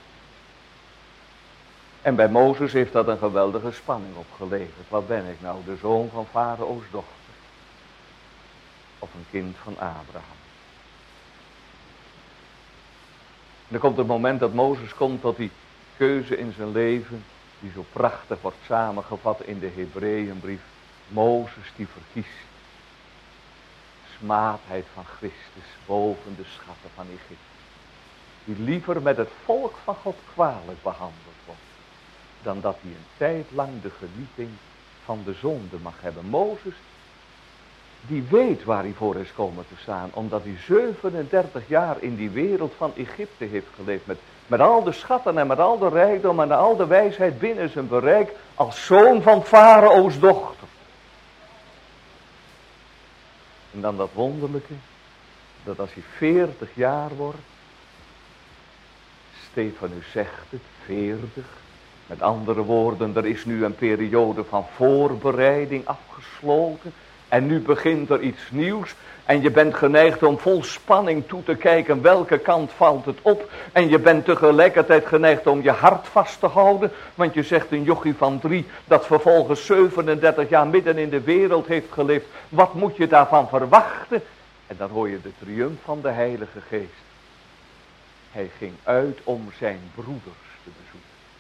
Speaker 1: En bij Mozes heeft dat een geweldige spanning opgeleverd. Wat ben ik nou, de zoon van Farao's dochter? Of een kind van Abraham? En dan komt het moment dat Mozes komt tot die keuze in zijn leven, die zo prachtig wordt samengevat in de Hebreeënbrief. Mozes die verkiest smaadheid van Christus boven de schatten van Egypte. Die liever met het volk van God kwalijk behandeld wordt, dan dat hij een tijd lang de genieting van de zonde mag hebben. Mozes, die weet waar hij voor is komen te staan, omdat hij zevenendertig jaar in die wereld van Egypte heeft geleefd, met, met al de schatten en met al de rijkdom en al de wijsheid binnen zijn bereik, als zoon van Farao's dochter. En dan dat wonderlijke, dat als hij veertig jaar wordt, Stefanus zegt het, veertig, met andere woorden, er is nu een periode van voorbereiding afgesloten en nu begint er iets nieuws en je bent geneigd om vol spanning toe te kijken welke kant valt het op en je bent tegelijkertijd geneigd om je hart vast te houden, want je zegt een jochie van drie dat vervolgens zevenendertig jaar midden in de wereld heeft geleefd, wat moet je daarvan verwachten? En dan hoor je de triumf van de Heilige Geest. Hij ging uit om zijn broeders te bezoeken.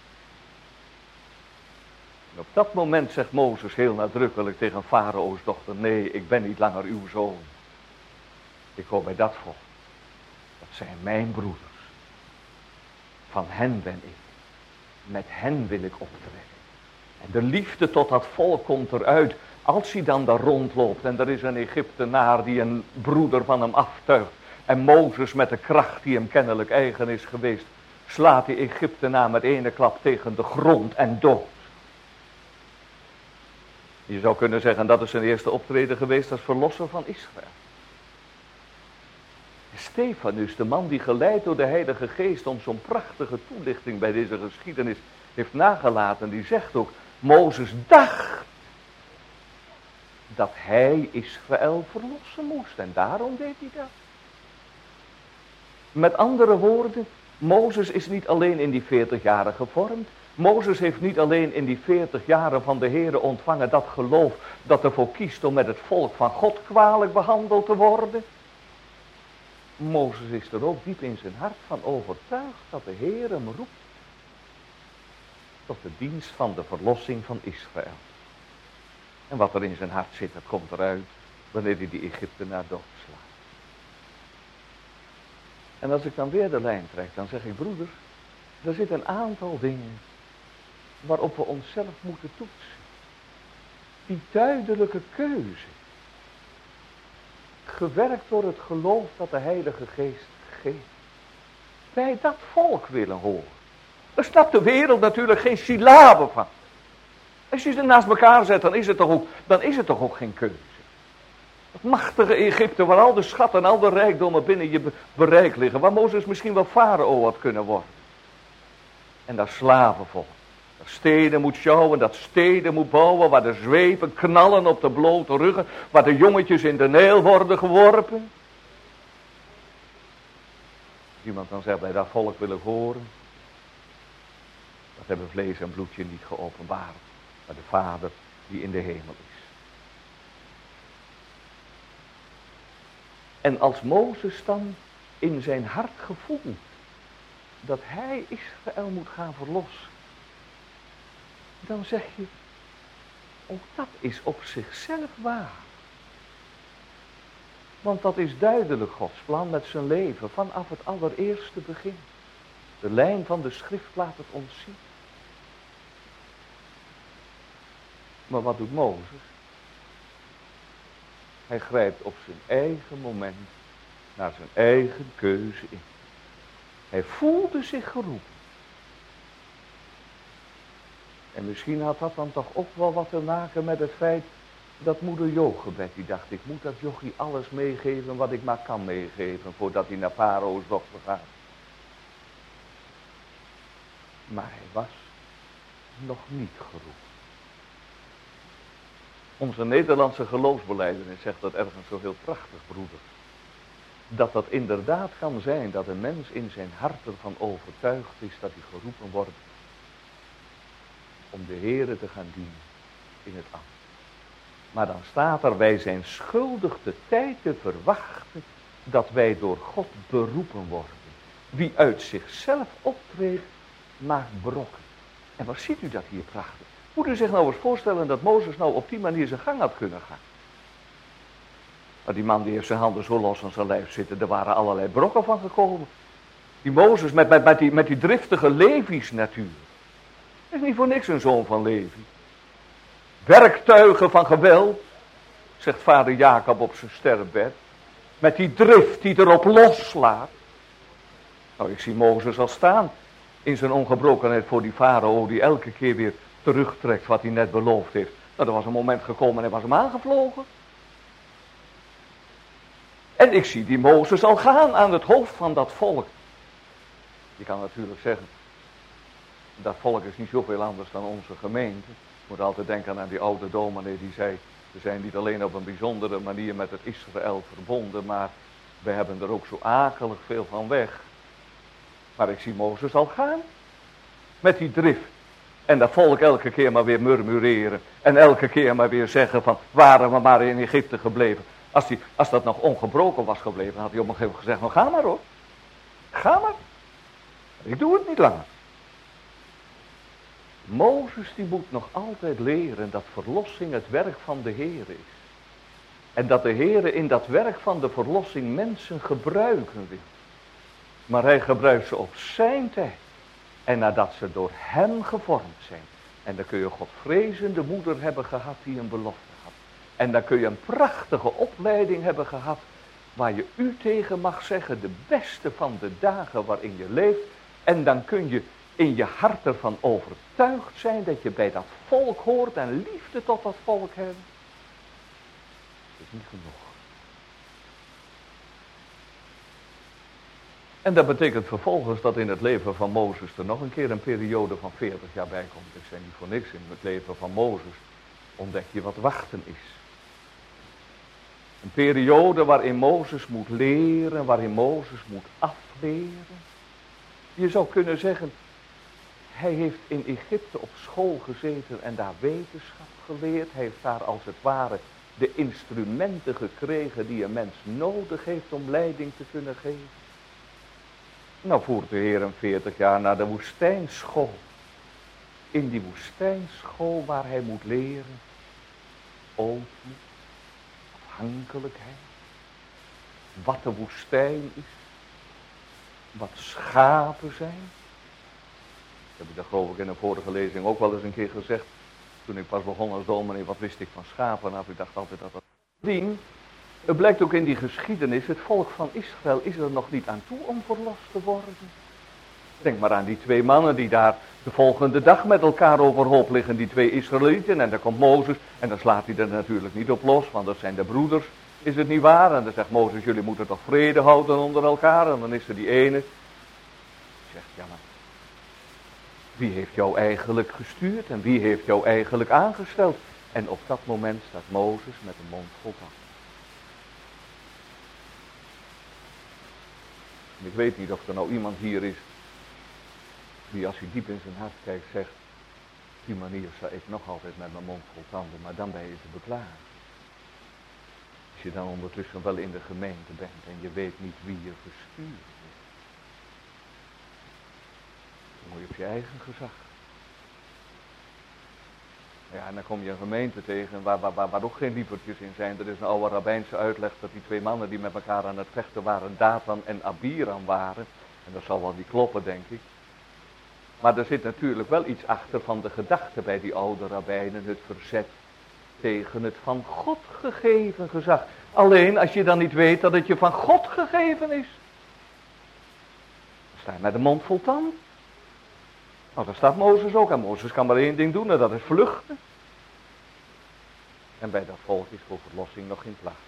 Speaker 1: En op dat moment zegt Mozes heel nadrukkelijk tegen Farao's dochter, nee, ik ben niet langer uw zoon. Ik hoor bij dat volk. Dat zijn mijn broeders. Van hen ben ik. Met hen wil ik optrekken. En de liefde tot dat volk komt eruit. Als hij dan daar rondloopt en er is een Egyptenaar die een broeder van hem aftuigt. En Mozes met de kracht die hem kennelijk eigen is geweest. Slaat die Egyptenaar met ene klap tegen de grond en dood. Je zou kunnen zeggen dat is zijn eerste optreden geweest als verlosser van Israël. Stefanus, de man die geleid door de Heilige Geest ons zo'n prachtige toelichting bij deze geschiedenis heeft nagelaten, die zegt ook, Mozes dacht dat hij Israël verlossen moest en daarom deed hij dat. Met andere woorden, Mozes is niet alleen in die veertig jaren gevormd. Mozes heeft niet alleen in die veertig jaren van de Heere ontvangen dat geloof dat ervoor kiest om met het volk van God kwalijk behandeld te worden. Mozes is er ook diep in zijn hart van overtuigd dat de Heer hem roept tot de dienst van de verlossing van Israël. En wat er in zijn hart zit, dat komt eruit wanneer hij die Egyptenaar doodslaat. En als ik dan weer de lijn trek, dan zeg ik, broeders, er zitten een aantal dingen waarop we onszelf moeten toetsen. Die duidelijke keuze. Gewerkt door het geloof dat de Heilige Geest geeft. Bij dat volk willen horen. Daar snapt de wereld natuurlijk geen syllabe van. Als je ze naast elkaar zet, dan is het toch ook, dan is het toch ook geen keuze. Dat machtige Egypte, waar al de schatten en al de rijkdommen binnen je bereik liggen. Waar Mozes misschien wel farao had kunnen worden. En dat slavenvolk. Dat steden moet sjouwen, dat steden moet bouwen, waar de zwepen knallen op de blote ruggen, waar de jongetjes in de Nijl worden geworpen. Als iemand dan zegt, bij dat volk wil ik horen, dat hebben vlees en bloedje niet geopenbaard, maar de Vader die in de hemel is. En als Mozes dan in zijn hart gevoelt dat hij Israël moet gaan verlossen, dan zeg je, ook dat is op zichzelf waar. Want dat is duidelijk Gods plan met zijn leven vanaf het allereerste begin. De lijn van de schrift laat het ons zien. Maar wat doet Mozes? Hij grijpt op zijn eigen moment naar zijn eigen keuze in. Hij voelde zich geroepen. En misschien had dat dan toch ook wel wat te maken met het feit dat moeder Jochebed, die dacht, ik moet dat jochie alles meegeven wat ik maar kan meegeven voordat hij naar Farao's dochter gaat. Maar hij was nog niet geroepen. Onze Nederlandse geloofsbelijdenis zegt dat ergens zo heel prachtig, broeder. Dat dat inderdaad kan zijn dat een mens in zijn hart ervan overtuigd is dat hij geroepen wordt om de Heere te gaan dienen in het ambt. Maar dan staat er, wij zijn schuldig de tijd te verwachten dat wij door God beroepen worden. Wie uit zichzelf optreedt, maakt brokken. En wat ziet u dat hier prachtig? Moet u zich nou eens voorstellen dat Mozes nou op die manier zijn gang had kunnen gaan. Maar die man die heeft zijn handen zo los aan zijn lijf zitten, er waren allerlei brokken van gekomen. Die Mozes met, met, met, die, met die driftige Levi's natuurlijk. Dat is niet voor niks een zoon van Levi. Werktuigen van geweld, zegt vader Jacob op zijn sterfbed. Met die drift die erop loslaat. Nou, ik zie Mozes al staan in zijn ongebrokenheid voor die farao die elke keer weer terugtrekt wat hij net beloofd heeft. Nou, er was een moment gekomen en hij was hem aangevlogen. En ik zie die Mozes al gaan aan het hoofd van dat volk. Je kan natuurlijk zeggen, dat volk is niet zoveel anders dan onze gemeente. Ik moet altijd denken aan die oude dominee die zei, we zijn niet alleen op een bijzondere manier met het Israël verbonden, maar we hebben er ook zo akelig veel van weg. Maar ik zie Mozes al gaan, met die drift. En dat volk elke keer maar weer murmureren. En elke keer maar weer zeggen van, waren we maar in Egypte gebleven. Als, die, als dat nog ongebroken was gebleven, had hij op een gegeven moment gezegd, nou ga maar hoor. Ga maar. Ik doe het niet langer. Mozes die moet nog altijd leren dat verlossing het werk van de Heer is. En dat de Heer in dat werk van de verlossing mensen gebruiken wil. Maar hij gebruikt ze op zijn tijd. En nadat ze door hem gevormd zijn. En dan kun je Godvrezende moeder hebben gehad die een belofte had. En dan kun je een prachtige opleiding hebben gehad. Waar je u tegen mag zeggen, de beste van de dagen waarin je leeft. En dan kun je in je hart ervan overtuigd zijn dat je bij dat volk hoort en liefde tot dat volk hebt. Dat is niet genoeg. En dat betekent vervolgens dat in het leven van Mozes er nog een keer een periode van veertig jaar bij komt. Ik zeg niet voor niks, in het leven van Mozes ontdek je wat wachten is. Een periode waarin Mozes moet leren, waarin Mozes moet afleren. Je zou kunnen zeggen, hij heeft in Egypte op school gezeten en daar wetenschap geleerd. Hij heeft daar als het ware de instrumenten gekregen die een mens nodig heeft om leiding te kunnen geven. Nou voert de Heer hem veertig jaar naar de woestijnschool. In die woestijnschool waar hij moet leren ootmoed, afhankelijkheid, wat de woestijn is, wat schapen zijn. Dat heb ik dat geloof ik in een vorige lezing ook wel eens een keer gezegd. Toen ik pas begon als dominee, wat wist ik van schapen? Nou, ik dacht altijd dat dat... Dien, het blijkt ook in die geschiedenis, het volk van Israël is er nog niet aan toe om verlost te worden. Denk maar aan die twee mannen die daar de volgende dag met elkaar overhoop liggen, die twee Israëlieten. En dan komt Mozes en dan slaat hij er natuurlijk niet op los, want dat zijn de broeders, is het niet waar? En dan zegt Mozes, jullie moeten toch vrede houden onder elkaar? En dan is er die ene, die zegt, ja maar, wie heeft jou eigenlijk gestuurd en wie heeft jou eigenlijk aangesteld? En op dat moment staat Mozes met een mond vol tanden. Ik weet niet of er nou iemand hier is die als hij diep in zijn hart kijkt zegt, op die manier sta ik nog altijd met mijn mond vol tanden, maar dan ben je te beklagen. Als je dan ondertussen wel in de gemeente bent en je weet niet wie je gestuurd heeft, dan moet je op je eigen gezag. Ja, en dan kom je een gemeente tegen waar, waar, waar, waar ook geen lievertjes in zijn. Er is een oude rabbijnse uitleg dat die twee mannen die met elkaar aan het vechten waren, Dathan en Abiram waren. En dat zal wel niet kloppen, denk ik. Maar er zit natuurlijk wel iets achter van de gedachte bij die oude rabbijnen, het verzet tegen het van God gegeven gezag. Alleen als je dan niet weet dat het je van God gegeven is, dan sta je met de mond vol tanden. Nou, daar staat Mozes ook. En Mozes kan maar één ding doen en dat is vluchten. En bij dat volk is voor verlossing nog geen plaats.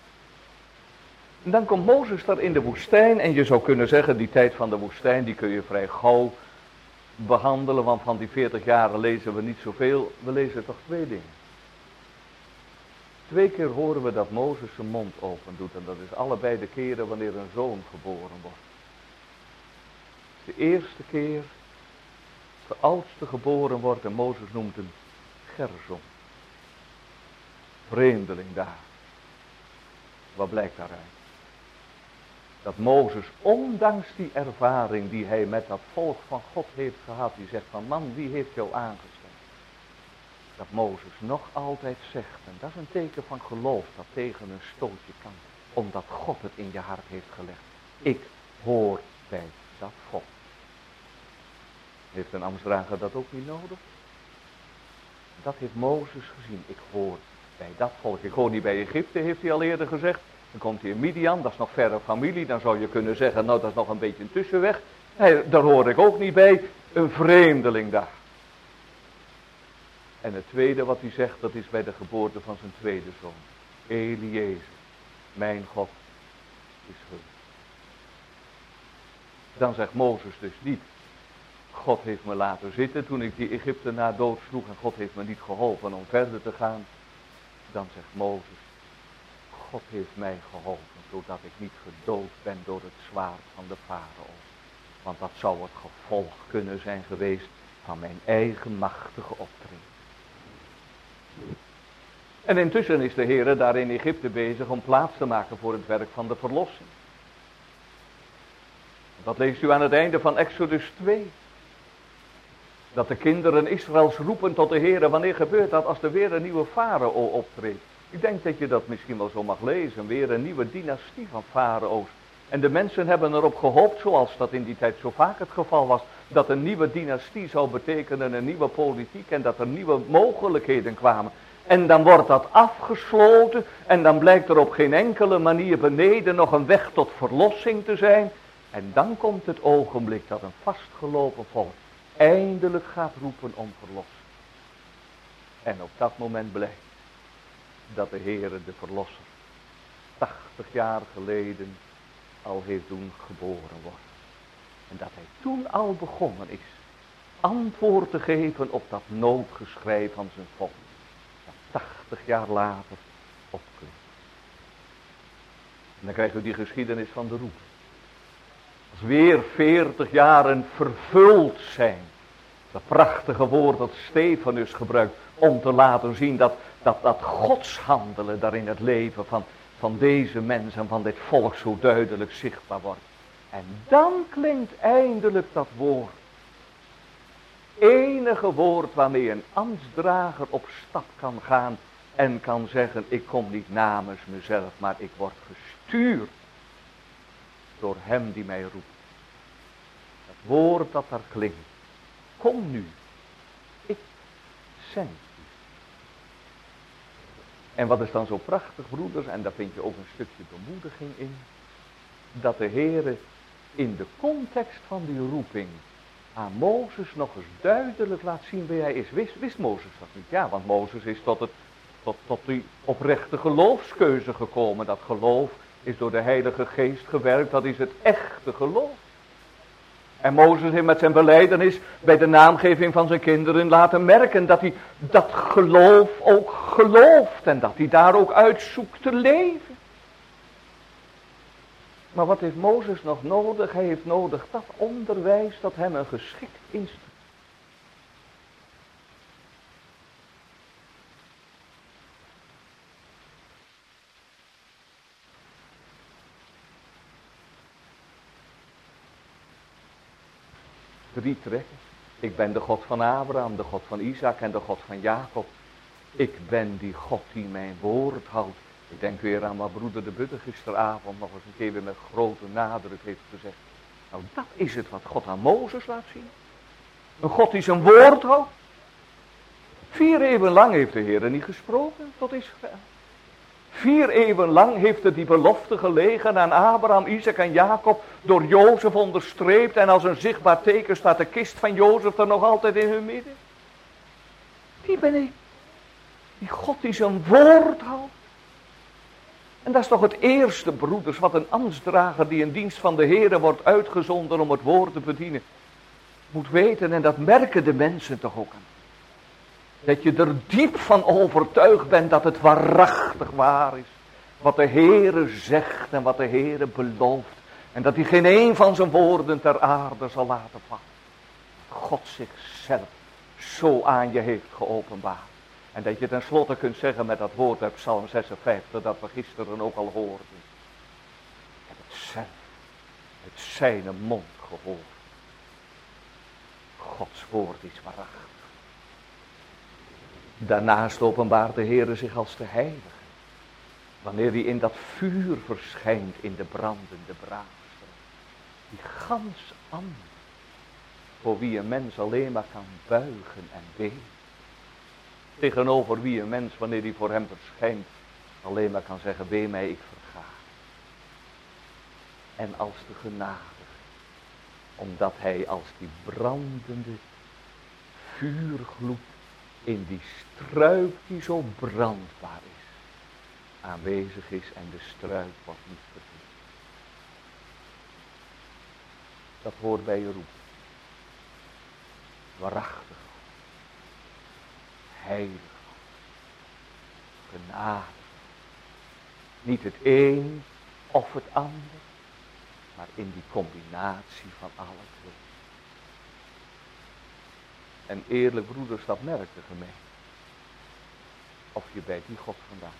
Speaker 1: En dan komt Mozes daar in de woestijn. En je zou kunnen zeggen, die tijd van de woestijn, die kun je vrij gauw behandelen. Want van die veertig jaren lezen we niet zoveel. We lezen toch twee dingen. Twee keer horen we dat Mozes zijn mond open doet. En dat is allebei de keren wanneer een zoon geboren wordt. De eerste keer de oudste geboren wordt en Mozes noemt hem Gersom. Vreemdeling daar. Wat blijkt daaruit? Dat Mozes, ondanks die ervaring die hij met dat volk van God heeft gehad, die zegt van man, wie heeft jou aangesteld? Dat Mozes nog altijd zegt, en dat is een teken van geloof dat tegen een stootje kan, omdat God het in je hart heeft gelegd. Ik hoor bij dat volk. Heeft een ambtsdrager dat ook niet nodig? Dat heeft Mozes gezien. Ik hoor bij dat volk. Ik hoor niet bij Egypte, heeft hij al eerder gezegd. Dan komt hij in Midian, dat is nog verre familie. Dan zou je kunnen zeggen, nou dat is nog een beetje een tussenweg. Nee, daar hoor ik ook niet bij. Een vreemdeling daar. En het tweede wat hij zegt, dat is bij de geboorte van zijn tweede zoon. Eliezer, mijn God is goed. Dan zegt Mozes dus niet, God heeft me laten zitten toen ik die Egyptenaar doodsloeg en God heeft me niet geholpen om verder te gaan. Dan zegt Mozes, God heeft mij geholpen zodat ik niet gedood ben door het zwaard van de farao. Want dat zou het gevolg kunnen zijn geweest van mijn eigen machtige optreden. En intussen is de Heer daar in Egypte bezig om plaats te maken voor het werk van de verlossing. Dat leest u aan het einde van Exodus twee. Dat de kinderen Israëls roepen tot de Heer. Wanneer gebeurt dat? Als er weer een nieuwe farao optreedt. Ik denk dat je dat misschien wel zo mag lezen. Weer een nieuwe dynastie van farao's En de mensen hebben erop gehoopt, zoals dat in die tijd zo vaak het geval was, dat een nieuwe dynastie zou betekenen een nieuwe politiek en dat er nieuwe mogelijkheden kwamen. En dan wordt dat afgesloten en dan blijkt er op geen enkele manier beneden nog een weg tot verlossing te zijn. En dan komt het ogenblik dat een vastgelopen volk eindelijk gaat roepen om verlossing. En op dat moment blijkt dat de Heere de Verlosser tachtig jaar geleden al heeft doen geboren worden. En dat hij toen al begonnen is antwoord te geven op dat noodgeschrei van zijn volk. Dat tachtig jaar later opklinkt. En dan krijgen we die geschiedenis van de roep. Als weer veertig jaren vervuld zijn. Dat prachtige woord dat Stefanus gebruikt om te laten zien dat, dat, dat Gods handelen daar in het leven van, van deze mensen en van dit volk zo duidelijk zichtbaar wordt. En dan klinkt eindelijk dat woord. Enige woord waarmee een ambtsdrager op stap kan gaan en kan zeggen, ik kom niet namens mezelf, maar ik word gestuurd door hem die mij roept. Het woord dat daar klinkt, kom nu, ik zend u. En wat is dan zo prachtig, broeders, en daar vind je ook een stukje bemoediging in, dat de Heere in de context van die roeping aan Mozes nog eens duidelijk laat zien wie hij is. Wist, wist Mozes dat niet? Ja, want Mozes is tot, het, tot, tot die oprechte geloofskeuze gekomen. Dat geloof is door de Heilige Geest gewerkt, dat is het echte geloof. En Mozes heeft met zijn belijdenis bij de naamgeving van zijn kinderen laten merken dat hij dat geloof ook gelooft en dat hij daar ook uitzoekt te leven. Maar wat heeft Mozes nog nodig? Hij heeft nodig dat onderwijs dat hem een geschikt instrument. Drie trekken. Ik ben de God van Abraham, de God van Isaac en de God van Jacob. Ik ben die God die mijn woord houdt. Ik denk weer aan wat broeder de Budde gisteravond nog eens een keer weer met grote nadruk heeft gezegd. Nou, dat is het wat God aan Mozes laat zien. Een God die zijn woord houdt. Vier eeuwen lang heeft de Heer niet gesproken tot Israël. Vier eeuwen lang heeft er die belofte gelegen aan Abraham, Isaac en Jacob door Jozef onderstreept. En als een zichtbaar teken staat de kist van Jozef er nog altijd in hun midden. Die ben ik. Die God die zijn woord houdt. En dat is toch het eerste, broeders, wat een ambtsdrager die in dienst van de Heere wordt uitgezonden om het woord te bedienen, moet weten. En dat merken de mensen toch ook aan. Dat je er diep van overtuigd bent dat het waarachtig waar is. Wat de Heere zegt en wat de Heere belooft. En dat hij geen een van zijn woorden ter aarde zal laten vallen. God zichzelf zo aan je heeft geopenbaard. En dat je tenslotte kunt zeggen met dat woord uit Psalm zesenvijftig, dat we gisteren ook al hoorden. Ik heb het zelf uit zijn mond gehoord. Gods woord is waarachtig. Daarnaast openbaart de Heere zich als de heilige. Wanneer hij in dat vuur verschijnt in de brandende braamster. Die gans anders. Voor wie een mens alleen maar kan buigen en ween. Tegenover wie een mens, wanneer hij voor hem verschijnt, alleen maar kan zeggen, wee mij, ik verga. En als de genadige, omdat hij als die brandende vuurgloed in die struik die zo brandbaar is, aanwezig is en de struik wordt niet vergeten. Dat hoort bij je roep. Waarachtig. Heilig. Genade. Niet het een of het ander, maar in die combinatie van alle twee. En eerlijk, broeders, dat merkt de gemeente. Of je bij die God vandaan.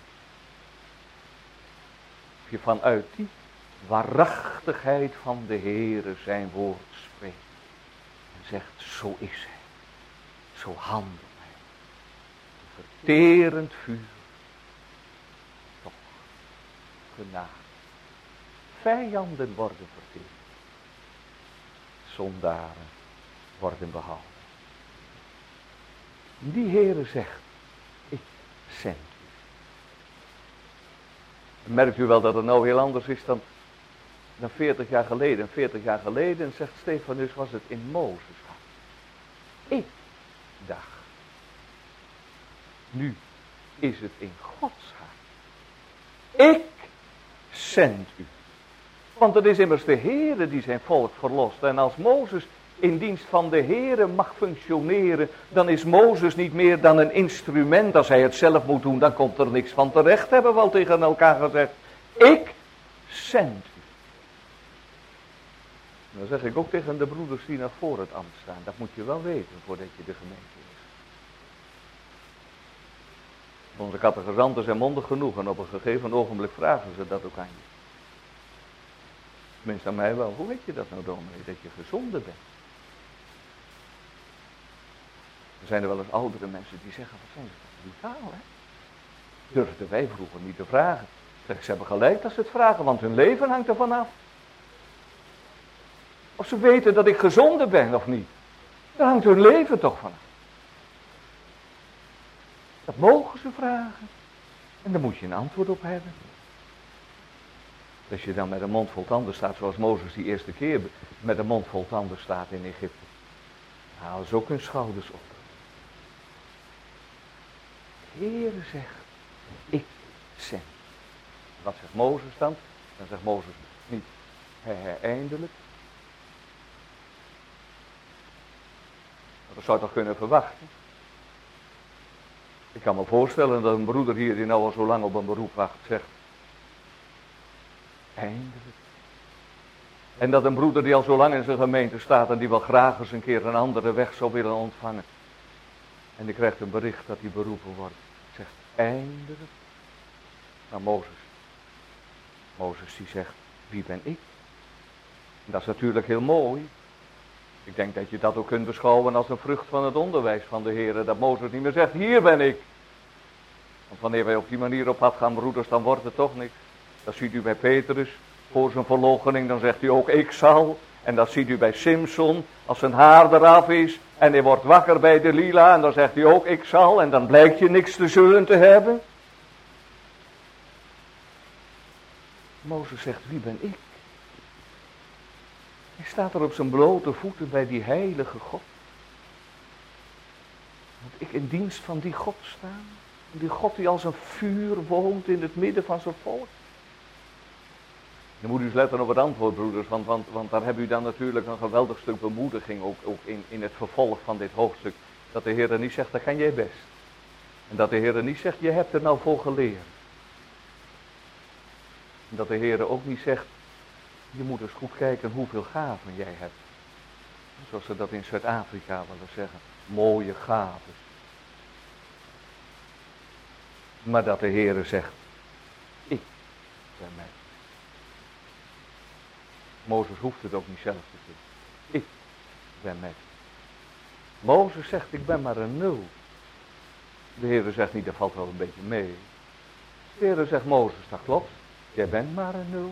Speaker 1: Of je vanuit die waarachtigheid van de Heere zijn woord spreekt. En zegt, zo is hij. Zo handelt hij. Een verterend vuur. Toch genade. vijanden worden verteerd. Zondaren worden behouden. Die Heere zegt, ik zend u. Merkt u wel dat het nou heel anders is dan, dan veertig jaar geleden. En veertig jaar geleden, zegt Stefanus, was het in Mozes hand. Ik dacht. Nu is het in Gods hand. Ik zend u. Want het is immers de Heere die zijn volk verlost. En als Mozes in dienst van de Heere mag functioneren, dan is Mozes niet meer dan een instrument. Als hij het zelf moet doen, dan komt er niks van terecht, hebben we al tegen elkaar gezegd. Ik zend u. Dan zeg ik ook tegen de broeders die naar voor het ambt staan. Dat moet je wel weten voordat je de gemeente is. Onze catechizanten zijn mondig genoeg en op een gegeven ogenblik vragen ze dat ook aan je. Tenminste aan mij wel. Hoe weet je dat nou, dominee? Dat je gezonden bent. Er zijn er wel eens oudere mensen die zeggen, wat zijn ze toch brutaal, hè? Durfden wij vroeger niet te vragen. Zeg, ze hebben gelijk als ze het vragen, want hun leven hangt ervan af. Of ze weten dat ik gezonden ben of niet. Daar hangt hun leven toch vanaf. Dat mogen ze vragen. En daar moet je een antwoord op hebben. Als je dan met een mond vol tanden staat, zoals Mozes die eerste keer met een mond vol tanden staat in Egypte. Haal ze ook hun schouders op. De Heere zegt, ik zend. Wat zegt Mozes dan? Dan zegt Mozes niet, he, he, eindelijk. Dat zou je toch kunnen verwachten. Ik kan me voorstellen dat een broeder hier die nou al zo lang op een beroep wacht zegt, eindelijk. En dat een broeder die al zo lang in zijn gemeente staat en die wel graag eens een keer een andere weg zou willen ontvangen. En die krijgt een bericht dat hij beroepen wordt. Zegt, eindelijk. Nou, Mozes. Mozes die zegt, wie ben ik? En dat is natuurlijk heel mooi. Ik denk dat je dat ook kunt beschouwen als een vrucht van het onderwijs van de Heer. Dat Mozes niet meer zegt, hier ben ik. Want wanneer wij op die manier op pad gaan, broeders, dan wordt het toch niks. Dat ziet u bij Petrus, voor zijn verloochening, dan zegt hij ook, ik zal. En dat ziet u bij Simson, als zijn haar eraf is. En hij wordt wakker bij Delila, en dan zegt hij ook, ik zal. En dan blijkt je niks te zullen te hebben. Mozes zegt, wie ben ik? Hij staat er op zijn blote voeten bij die heilige God. Moet ik in dienst van die God staan? Die God die als een vuur woont in het midden van zijn volk. Dan moet u eens letten op het antwoord, broeders, want, want, want daar hebben u dan natuurlijk een geweldig stuk bemoediging, ook, ook in, in het vervolg van dit hoofdstuk. Dat de Heer niet zegt, dat kan jij best. En dat de Heer niet zegt, je hebt er nou voor geleerd. En dat de Heer ook niet zegt, je moet eens goed kijken hoeveel gaven jij hebt. Zoals ze dat in Zuid-Afrika willen zeggen, mooie gaven. Maar dat de Heer zegt, ik ben mij. Mozes hoeft het ook niet zelf te doen. Ik ben met. Mozes zegt, ik ben maar een nul. De Heer zegt niet, dat valt wel een beetje mee. De Heer zegt, Mozes, dat klopt. Jij bent maar een nul.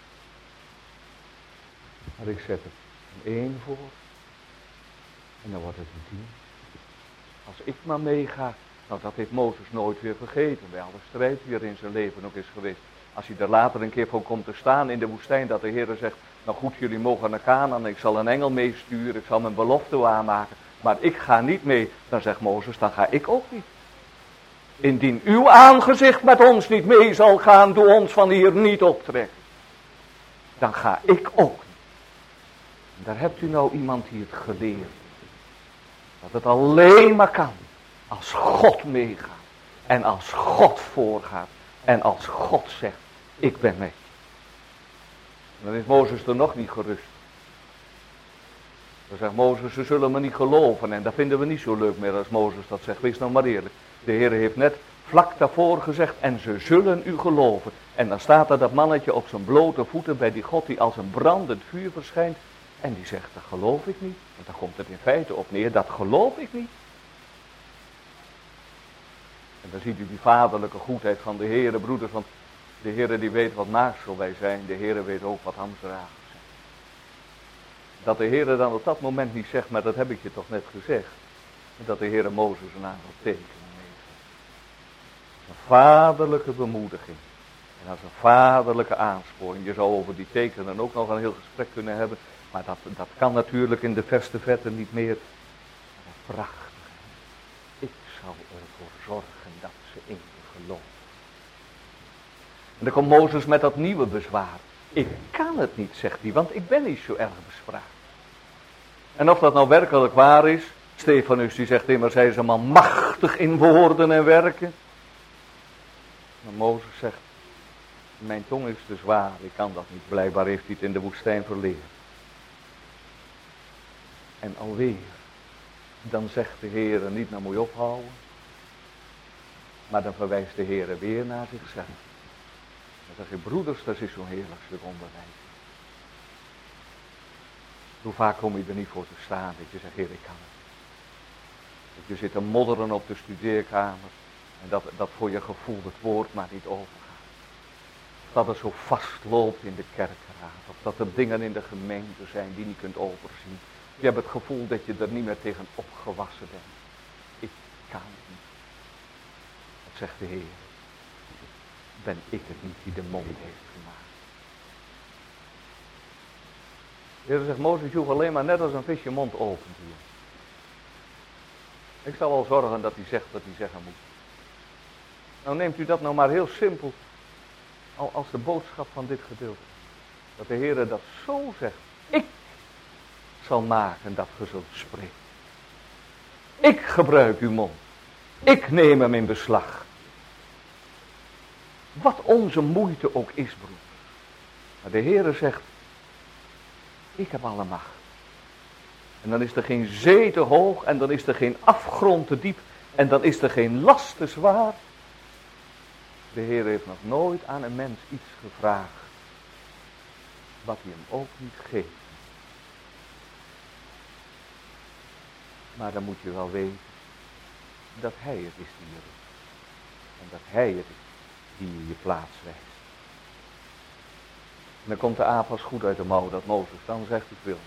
Speaker 1: Maar ik zet er een één voor. En dan wordt het een tien. Als ik maar meega, nou dat heeft Mozes nooit weer vergeten. Bij alle strijd die er in zijn leven ook is geweest. Als hij er later een keer voor komt te staan in de woestijn, dat de Heer zegt, nou goed, jullie mogen naar Kanaan, ik zal een engel meesturen, ik zal mijn belofte waarmaken, maar ik ga niet mee. Dan zegt Mozes, dan ga ik ook niet. Indien uw aangezicht met ons niet mee zal gaan, doe ons van hier niet optrekken. Dan ga ik ook niet. En daar hebt u nou iemand die het geleerd. Dat het alleen maar kan als God meegaat en als God voorgaat. En als God zegt, ik ben mee. Dan is Mozes er nog niet gerust. Dan zegt Mozes, ze zullen me niet geloven. En dat vinden we niet zo leuk meer als Mozes dat zegt. Wees nou maar eerlijk. De Heer heeft net vlak daarvoor gezegd, en ze zullen u geloven. En dan staat er dat mannetje op zijn blote voeten bij die God die als een brandend vuur verschijnt. En die zegt, dat geloof ik niet. Want dan komt het in feite op neer, dat geloof ik niet. En dan ziet u die vaderlijke goedheid van de Heere, broeders, want De Heere die weet wat maaksel wij zijn. De Heere weet ook wat hamsterjagers zijn. Dat de Heere dan op dat moment niet zegt, maar dat heb ik je toch net gezegd. Dat de Heere Mozes een aantal tekenen meegeeft. Een vaderlijke bemoediging. En als een vaderlijke aansporing. Je zou over die tekenen ook nog een heel gesprek kunnen hebben. Maar dat, dat kan natuurlijk in de verste verte niet meer. Maar dat prachtige. Ik zal ervoor zorgen dat ze in je geloven. En dan komt Mozes met dat nieuwe bezwaar. Ik kan het niet, zegt hij, want ik ben niet zo erg bezwaard. En of dat nou werkelijk waar is. Stefanus die zegt immers, hij is een man machtig in woorden en werken. Maar Mozes zegt, mijn tong is te zwaar, ik kan dat niet. Blijkbaar heeft hij het in de woestijn verleerd. En alweer, dan zegt de Heere niet, nou moet je ophouden. Maar dan verwijst de Heere weer naar zichzelf. Dan zeg je, broeders, dat is zo'n heerlijk stuk onderwijs. Hoe vaak kom je er niet voor te staan, dat je zegt, Heer, ik kan het. Dat je zit te modderen op de studeerkamer. En dat, dat voor je gevoel het woord maar niet overgaat. Of dat het zo vastloopt in de kerkraad. Of dat er dingen in de gemeente zijn die je niet kunt overzien. Je hebt het gevoel dat je er niet meer tegen opgewassen bent. Ik kan het niet. Dat zegt de Heer. Ben ik het niet die de mond heeft gemaakt. De Heer zegt, Mozes, je hoeft alleen maar net als een vis je mond open te doen. Ik zal wel zorgen dat hij zegt wat hij zeggen moet. Nou neemt u dat nou maar heel simpel als de boodschap van dit gedeelte. Dat de Heer dat zo zegt. Ik zal maken dat ge zult spreken. Ik gebruik uw mond. Ik neem hem in beslag. Wat onze moeite ook is, broer. Maar de Heer zegt, ik heb alle macht. En dan is er geen zee te hoog en dan is er geen afgrond te diep en dan is er geen last te zwaar. De Heer heeft nog nooit aan een mens iets gevraagd wat hij hem ook niet geeft. Maar dan moet je wel weten dat hij het is die je roept. En dat hij het is die je je plaats wijst. En dan komt de aap als goed uit de mouw dat Mozes dan zegt, ik wil.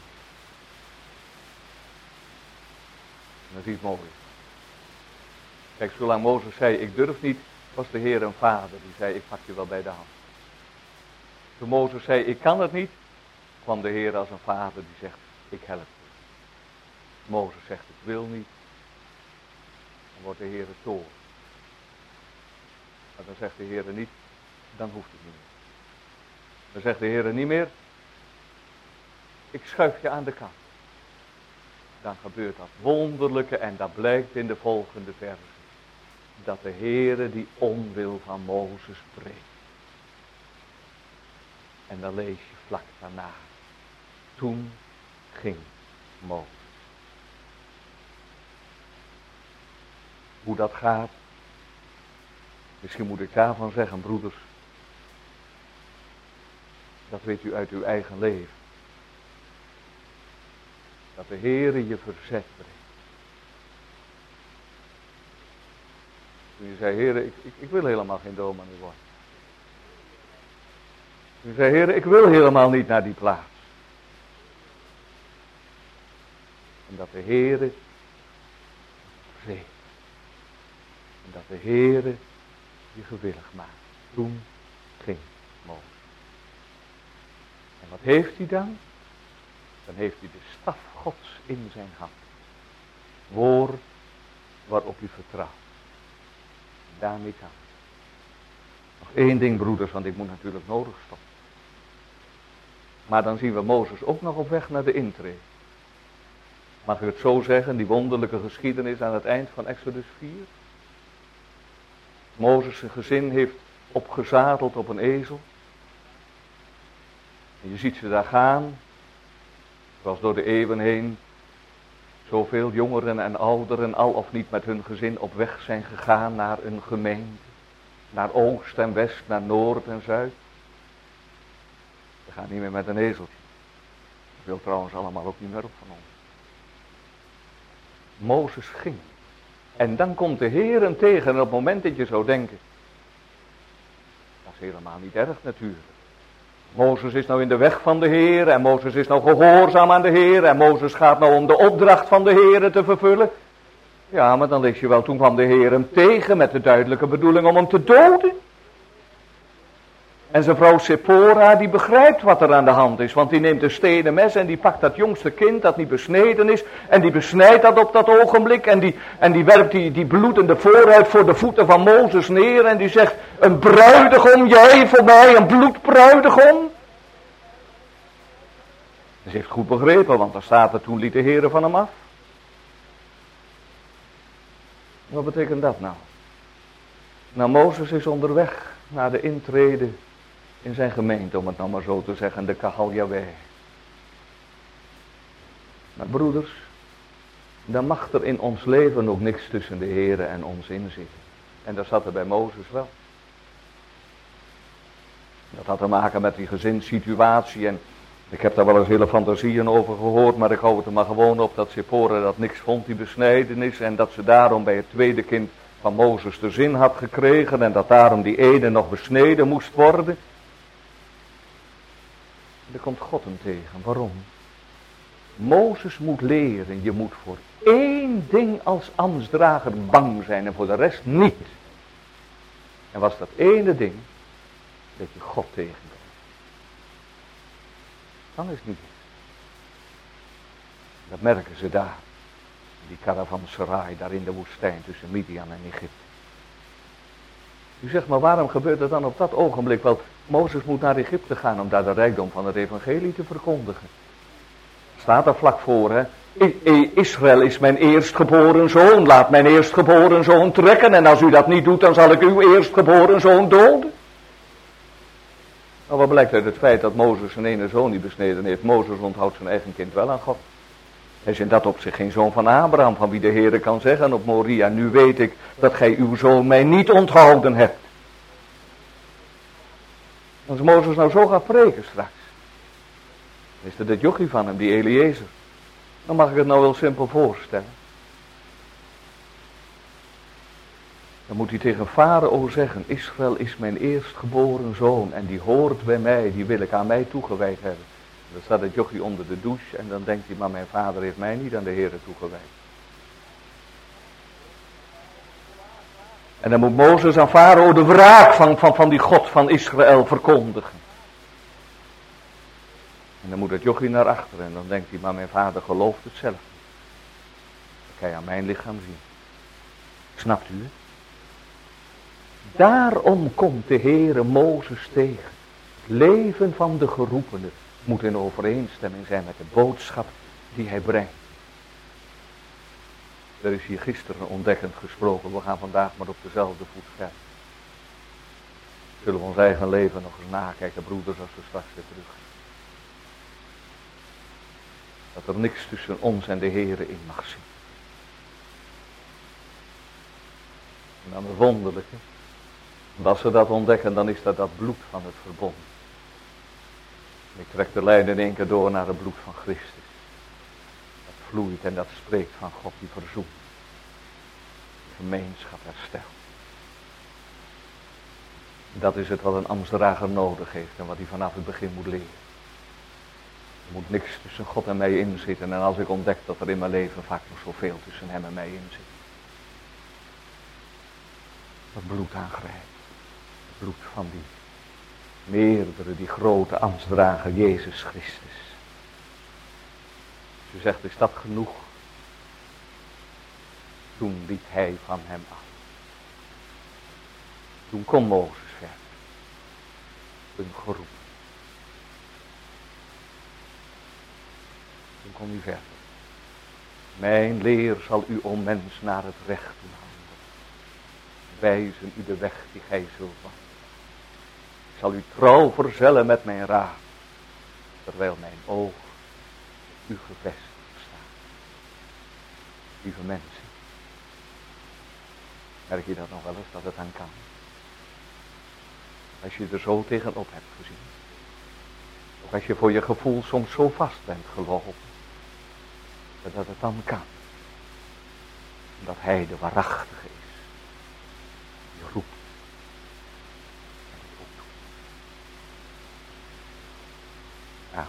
Speaker 1: En dat is iets moois. Kijk, zolang Mozes zei, ik durf niet, was de Heer een vader die zei, ik pak je wel bij de hand. Toen Mozes zei, ik kan het niet, kwam de Heer als een vader die zegt, ik help je. Mozes zegt, ik wil niet. Dan wordt de Heer toorn. Maar dan zegt de Heer niet, dan hoeft het niet meer. Dan zegt de Heer niet meer, ik schuif je aan de kant. Dan gebeurt dat wonderlijke en dat blijkt in de volgende verse. Dat de Heere die onwil van Mozes breekt. En dan lees je vlak daarna. Toen ging Mozes. Hoe dat gaat. Misschien moet ik daarvan zeggen, broeders. Dat weet u uit uw eigen leven. Dat de Heere je verzet brengt. Toen je zei, Heere, ik, ik, ik wil helemaal geen dominee worden. Toen je zei, Heere, ik wil helemaal niet naar die plaats. En dat de Heere verzet. En dat de Heere je gewillig maakt. Toen ging Mozes. En wat heeft hij dan? Dan heeft hij de staf Gods in zijn hand. Woord waarop hij vertrouwt. Daarmee kan. Nog één ding, broeders, want ik moet natuurlijk nodig stoppen. Maar dan zien we Mozes ook nog op weg naar de intrede. Mag u het zo zeggen, die wonderlijke geschiedenis aan het eind van Exodus vier? Mozes zijn gezin heeft opgezadeld op een ezel. En je ziet ze daar gaan. Zoals door de eeuwen heen. Zoveel jongeren en ouderen al of niet met hun gezin op weg zijn gegaan naar een gemeente. Naar oost en west, naar noord en zuid. Ze gaan niet meer met een ezeltje. Dat wil trouwens allemaal ook niet meer op van ons. Mozes ging. En dan komt de Heer hem tegen en op het moment dat je zou denken. Dat is helemaal niet erg natuurlijk. Mozes is nou in de weg van de Heer en Mozes is nou gehoorzaam aan de Heer en Mozes gaat nou om de opdracht van de Heer te vervullen. Ja, maar dan lees je wel, toen kwam de Heer hem tegen met de duidelijke bedoeling om hem te doden. En zijn vrouw Sephora, die begrijpt wat er aan de hand is, want die neemt een stenen mes en die pakt dat jongste kind dat niet besneden is en die besnijdt dat op dat ogenblik en die, en die werpt die, die bloedende vooruit voor de voeten van Mozes neer en die zegt, een bruidegom, jij voor mij, een bloedbruidegom. Ze heeft goed begrepen, want daar staat er, toen liet de Heer van hem af. Wat betekent dat nou? Nou, Mozes is onderweg naar de intrede in zijn gemeente, om het nou maar zo te zeggen, de Kahal Yahweh. Maar broeders, dan mag er in ons leven ook niks tussen de Heere en ons in zitten. En dat zat er bij Mozes wel. Dat had te maken met die gezinssituatie en ik heb daar wel eens hele fantasieën over gehoord, maar ik hou het er maar gewoon op dat Sephora dat niks vond, die besnijdenis, en dat ze daarom bij het tweede kind van Mozes de zin had gekregen en dat daarom die ene nog besneden moest worden. Er komt God hem tegen. Waarom? Mozes moet leren, je moet voor één ding als ambtsdrager bang zijn en voor de rest niet. En was dat ene ding, dat je God tegenkomt. Dan is het niet. Dat merken ze daar. Die caravanserai daar in de woestijn tussen Midian en Egypte. U zegt, maar waarom gebeurt het dan op dat ogenblik? Wel, Mozes moet naar Egypte gaan om daar de rijkdom van het evangelie te verkondigen. Staat er vlak voor, hè. Israël is mijn eerstgeboren zoon. Laat mijn eerstgeboren zoon trekken. En als u dat niet doet, dan zal ik uw eerstgeboren zoon doden. Nou, wat blijkt uit het feit dat Mozes zijn ene zoon niet besneden heeft. Mozes onthoudt zijn eigen kind wel aan God. Hij is in dat opzicht geen zoon van Abraham, van wie de Heere kan zeggen op Moria, nu weet ik dat gij uw zoon mij niet onthouden hebt. Als Mozes nou zo gaat preken straks, dan is er dit jochie van hem, die Eliezer. Dan mag ik het nou wel simpel voorstellen. Dan moet hij tegen Farao zeggen, Israël is mijn eerstgeboren zoon en die hoort bij mij, die wil ik aan mij toegewijd hebben. Dan staat het jochie onder de douche en dan denkt hij, maar mijn vader heeft mij niet aan de Heere toegewijd. En dan moet Mozes aan Farao de wraak van, van, van die God van Israël verkondigen. En dan moet het jochie naar achteren en dan denkt hij, maar mijn vader gelooft het zelf niet. Dat kan je aan mijn lichaam zien. Snapt u het? Daarom komt de Heere Mozes tegen. Het leven van de geroepene moet in overeenstemming zijn met de boodschap die hij brengt. Er is hier gisteren ontdekkend gesproken, we gaan vandaag maar op dezelfde voet verder. Zullen we ons eigen leven nog eens nakijken, broeders, als we straks weer terug gaan. Dat er niks tussen ons en de Heere in mag zitten. En dan het wonderlijke, want als ze dat ontdekken, dan is dat dat bloed van het verbond. Ik trek de lijn in één keer door naar het bloed van Christus. Dat vloeit en dat spreekt van God die verzoent. Die gemeenschap herstelt. Dat is het wat een ambtsdrager nodig heeft en wat hij vanaf het begin moet leren. Er moet niks tussen God en mij in zitten. En als ik ontdek dat er in mijn leven vaak nog zoveel tussen hem en mij in zit. Dat bloed aangrijpt. Het bloed van die meerdere, die grote ambtsdrager Jezus Christus. Ze zegt, is dat genoeg? Toen liet hij van hem af. Toen kon Mozes verder. Een geroep. Toen kon hij verder. Mijn leer zal u, o mens, naar het recht doen handelen. Wijzen u de weg die gij zult wandelen. Ik zal u trouw verzellen met mijn raad, terwijl mijn oog u gevestigd staat. Lieve mensen, merk je dat nog wel eens, dat het aan kan? Als je er zo tegenop hebt gezien. Of als je voor je gevoel soms zo vast bent gelopen. Dat het dan kan. Omdat hij de waarachtige is. Die roept. En het ook doet. Amen.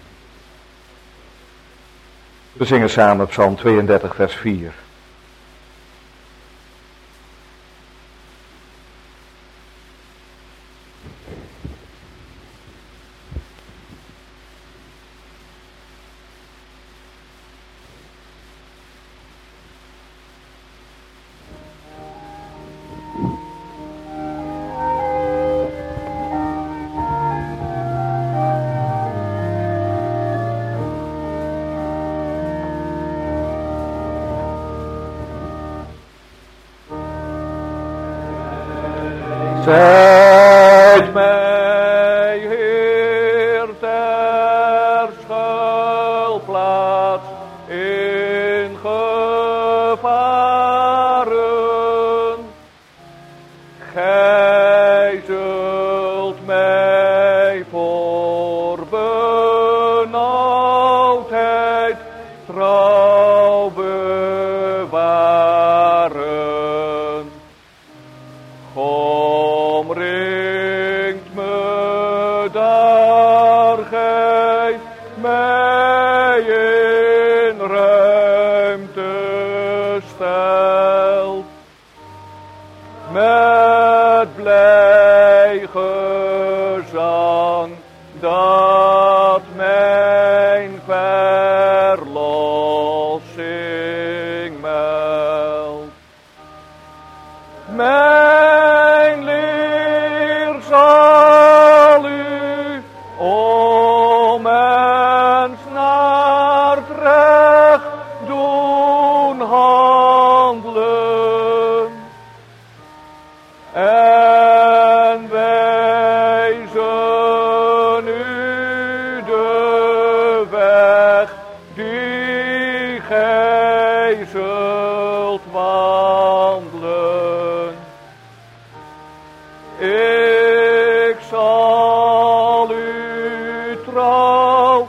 Speaker 1: We zingen samen Psalm tweeëndertig vers vier. Zijt mij, Heer, ter schuilplaats in gevaren. Gij zult mij voor benauwdheid trouw bewaren. Omringt me daar gij mij in ruimte stelt, met blij gezang dat mijn verlossing meldt. Mijn leer zal u, o mens, naar het recht doen handelen en wijzen u de weg die gij zult wandelen. Ik zal u trouw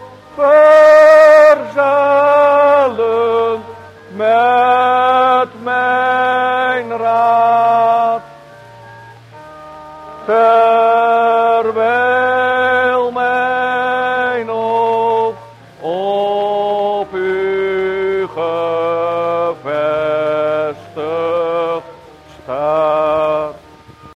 Speaker 1: verzellen met mijn raad, terwijl mijn oog op u gericht